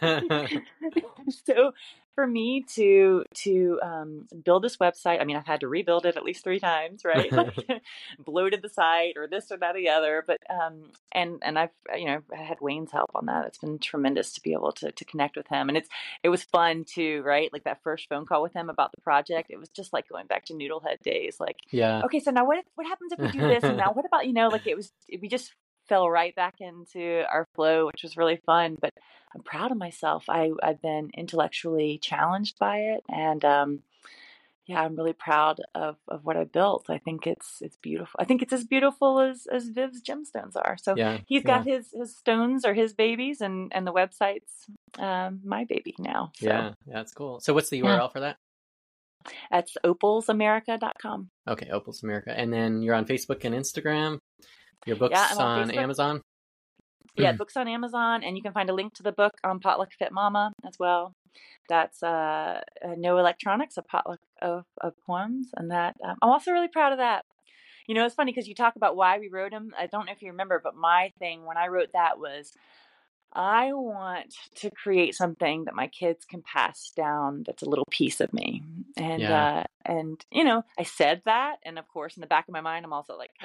S2: So for me to to um, build this website, I mean, I've had to rebuild it at least three times, right? Like bloated the site or this or that or the other. But um, and and I've you know had Wayne's help on that. It's been tremendous to be able to to connect with him, and it's it was fun too, right? Like that first phone call with him about the project, it was just like going back to Noodlehead days. Like,
S1: Yeah.
S2: okay, so now what what happens if we do this, and now what about you know like it was we just fell right back into our flow, which was really fun. But I'm proud of myself. I, I've been intellectually challenged by it. And um, yeah, I'm really proud of, of what I built. I think it's it's beautiful. I think it's as beautiful as, as Viv's gemstones are. So
S1: Yeah.
S2: he's
S1: Yeah.
S2: got his, his stones are his babies, and, and the website's um, my baby now. So
S1: Yeah. Yeah. That's cool. So what's the
S2: yeah,
S1: U R L for that?
S2: that's opals america dot com.
S1: Okay. Opals America. And then you're on Facebook and Instagram. Your
S2: Yeah,
S1: book's
S2: I'm on
S1: on
S2: Facebook.
S1: Amazon.
S2: Yeah, book's on Amazon, and you can find a link to the book on Potluck Fit Mama as well. That's uh, uh, No Electronics, a potluck of, of poems, and that um, I'm also really proud of that. You know, it's funny because you talk about why we wrote them. I don't know if you remember, but my thing when I wrote that was I want to create something that my kids can pass down that's a little piece of me. And
S1: Yeah.
S2: uh, and you know, I said that, and of course, in the back of my mind, I'm also like, I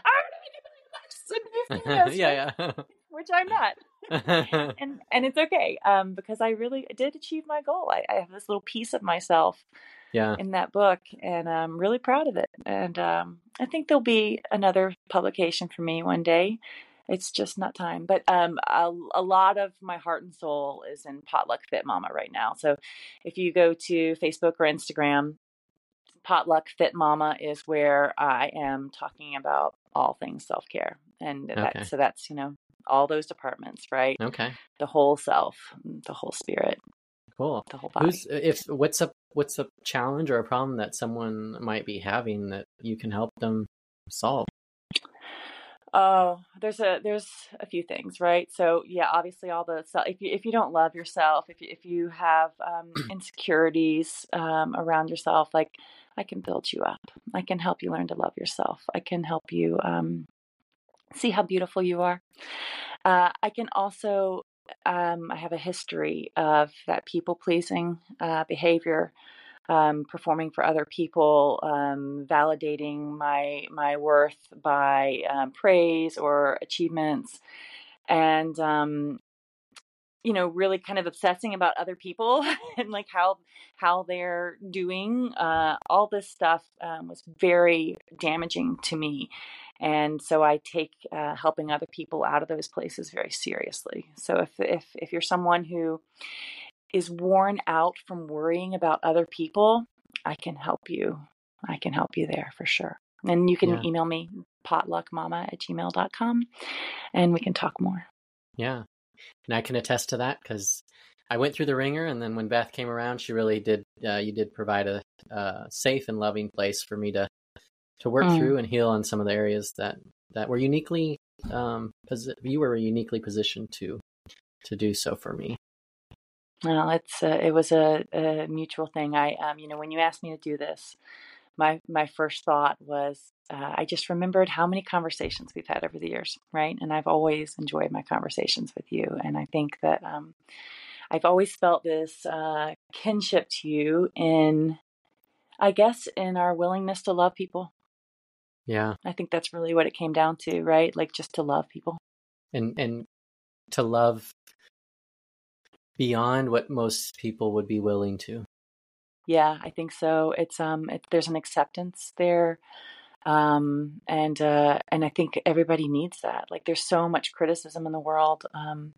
S2: want to be this,
S1: Yeah. Yeah.
S2: which I'm not. and and it's okay um, because I really did achieve my goal. I, I have this little piece of myself
S1: Yeah.
S2: in that book, and I'm really proud of it. And um, I think there'll be another publication for me one day. It's just not time. But um, a, a lot of my heart and soul is in Potluck Fit Mama right now. So if you go to Facebook or Instagram, Potluck Fit Mama is where I am talking about all things self-care. And that,
S1: Okay.
S2: so that's, you know, all those departments, right?
S1: Okay.
S2: The whole self, the whole spirit,
S1: Cool.
S2: the whole body.
S1: Who's if what's a what's a challenge or a problem that someone might be having that you can help them solve?
S2: Oh, there's a there's a few things, right? So yeah, obviously all the self, if you if you don't love yourself, if you, if you have um, insecurities um, around yourself, like I can build you up. I can help you learn to love yourself. I can help you um, see how beautiful you are. Uh, I can also um, I have a history of that people pleasing uh, behavior. Um, performing for other people, um, validating my my worth by um, praise or achievements, and um, you know, really kind of obsessing about other people and like how how they're doing. Uh, all this stuff um, was very damaging to me, and so I take uh, helping other people out of those places very seriously. So if if if you're someone who is worn out from worrying about other people, I can help you. I can help you there for sure. And you can
S1: Yeah.
S2: email me, potluckmama at gmail dot com, and we can talk more.
S1: Yeah. And I can attest to that because I went through the ringer, and then when Beth came around, she really did. Uh, you did provide a uh, safe and loving place for me to to work
S2: Mm.
S1: through and heal on some of the areas that that were uniquely um, posi- you were uniquely positioned to to do so for me.
S2: Well, it's uh, it was a, a mutual thing. I, um, you know, when you asked me to do this, my my first thought was uh, I just remembered how many conversations we've had over the years, right? And I've always enjoyed my conversations with you, and I think that um, I've always felt this uh, kinship to you in, I guess, in our willingness to love people.
S1: Yeah.
S2: I think that's really what it came down to, right? Like just to love people.
S1: And and to love beyond what most people would be willing to.
S2: Yeah, I think so. It's um, it, there's an acceptance there, um, and uh, and I think everybody needs that. Like, there's so much criticism in the world. Um,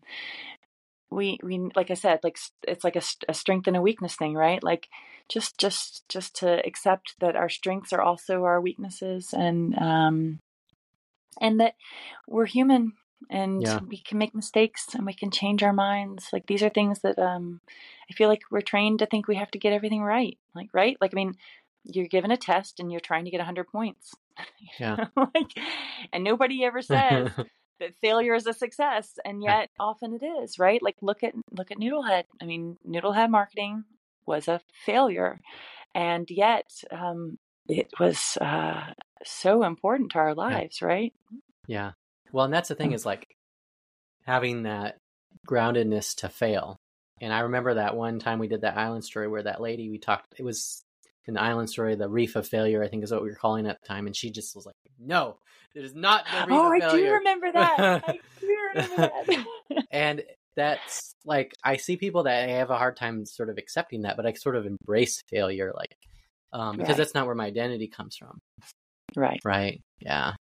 S2: we we like I said, like it's like a, a strength and a weakness thing, right? Like, just just just to accept that our strengths are also our weaknesses, and um, and that we're human. And
S1: Yeah.
S2: we can make mistakes and we can change our minds. Like, these are things that um, I feel like we're trained to think we have to get everything right. Like, right? Like, I mean, you're given a test and you're trying to get one hundred points.
S1: Yeah.
S2: like, and nobody ever says that failure is a success. And yet often it is, right? Like, look at, look at Noodlehead. I mean, Noodlehead marketing was a failure. And yet um, it was uh, so important to our lives,
S1: yeah.
S2: right?
S1: Yeah. Well, and that's the thing is like having that groundedness to fail. And I remember that one time we did that island story where that lady we talked, it was an island story, the reef of failure, I think is what we were calling it at the time. And she just was like, no, it is not the reef
S2: oh,
S1: of failure.
S2: I do remember that. I do remember that.
S1: And that's like, I see people that have a hard time sort of accepting that, but I sort of embrace failure, like, um, because right. that's not where my identity comes from.
S2: Right.
S1: Right. Yeah.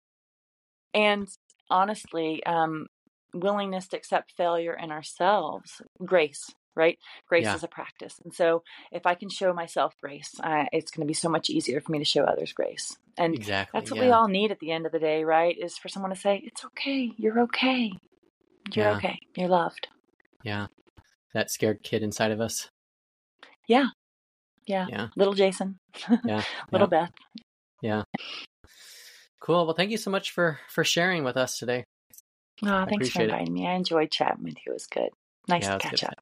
S2: And honestly, um, willingness to accept failure in ourselves, grace, right? Grace yeah. is a practice. And so if I can show myself grace, uh, it's going to be so much easier for me to show others grace. And
S1: exactly,
S2: that's what
S1: yeah.
S2: we all need at the end of the day, right? Is for someone to say, it's okay. You're okay. You're
S1: yeah.
S2: okay. You're loved.
S1: Yeah. That scared kid inside of us.
S2: Yeah. Yeah.
S1: Yeah.
S2: Little Jason.
S1: Yeah.
S2: Little
S1: yeah.
S2: Beth.
S1: Yeah. Cool. Well, thank you so much for, for sharing with us today.
S2: Oh, thanks for inviting it. me. I enjoyed chatting with you. It was good. Nice
S1: yeah,
S2: to catch
S1: good.
S2: up.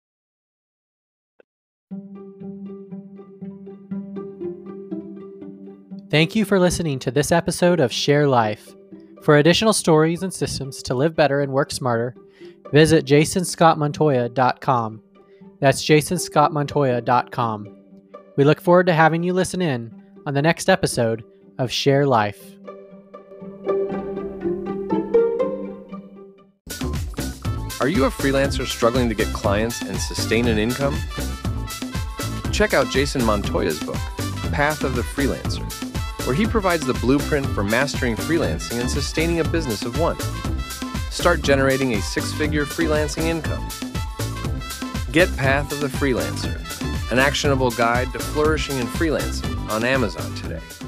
S1: Thank you for listening to this episode of Share Life. For additional stories and systems to live better and work smarter, visit jason scott montoya dot com. That's jason scott montoya dot com. We look forward to having you listen in on the next episode of Share Life.
S3: Are you a freelancer struggling to get clients and sustain an income? Check out Jason Montoya's book, Path of the Freelancer, where he provides the blueprint for mastering freelancing and sustaining a business of one. Start generating a six-figure freelancing income. Get Path of the Freelancer, an actionable guide to flourishing in freelancing on Amazon today.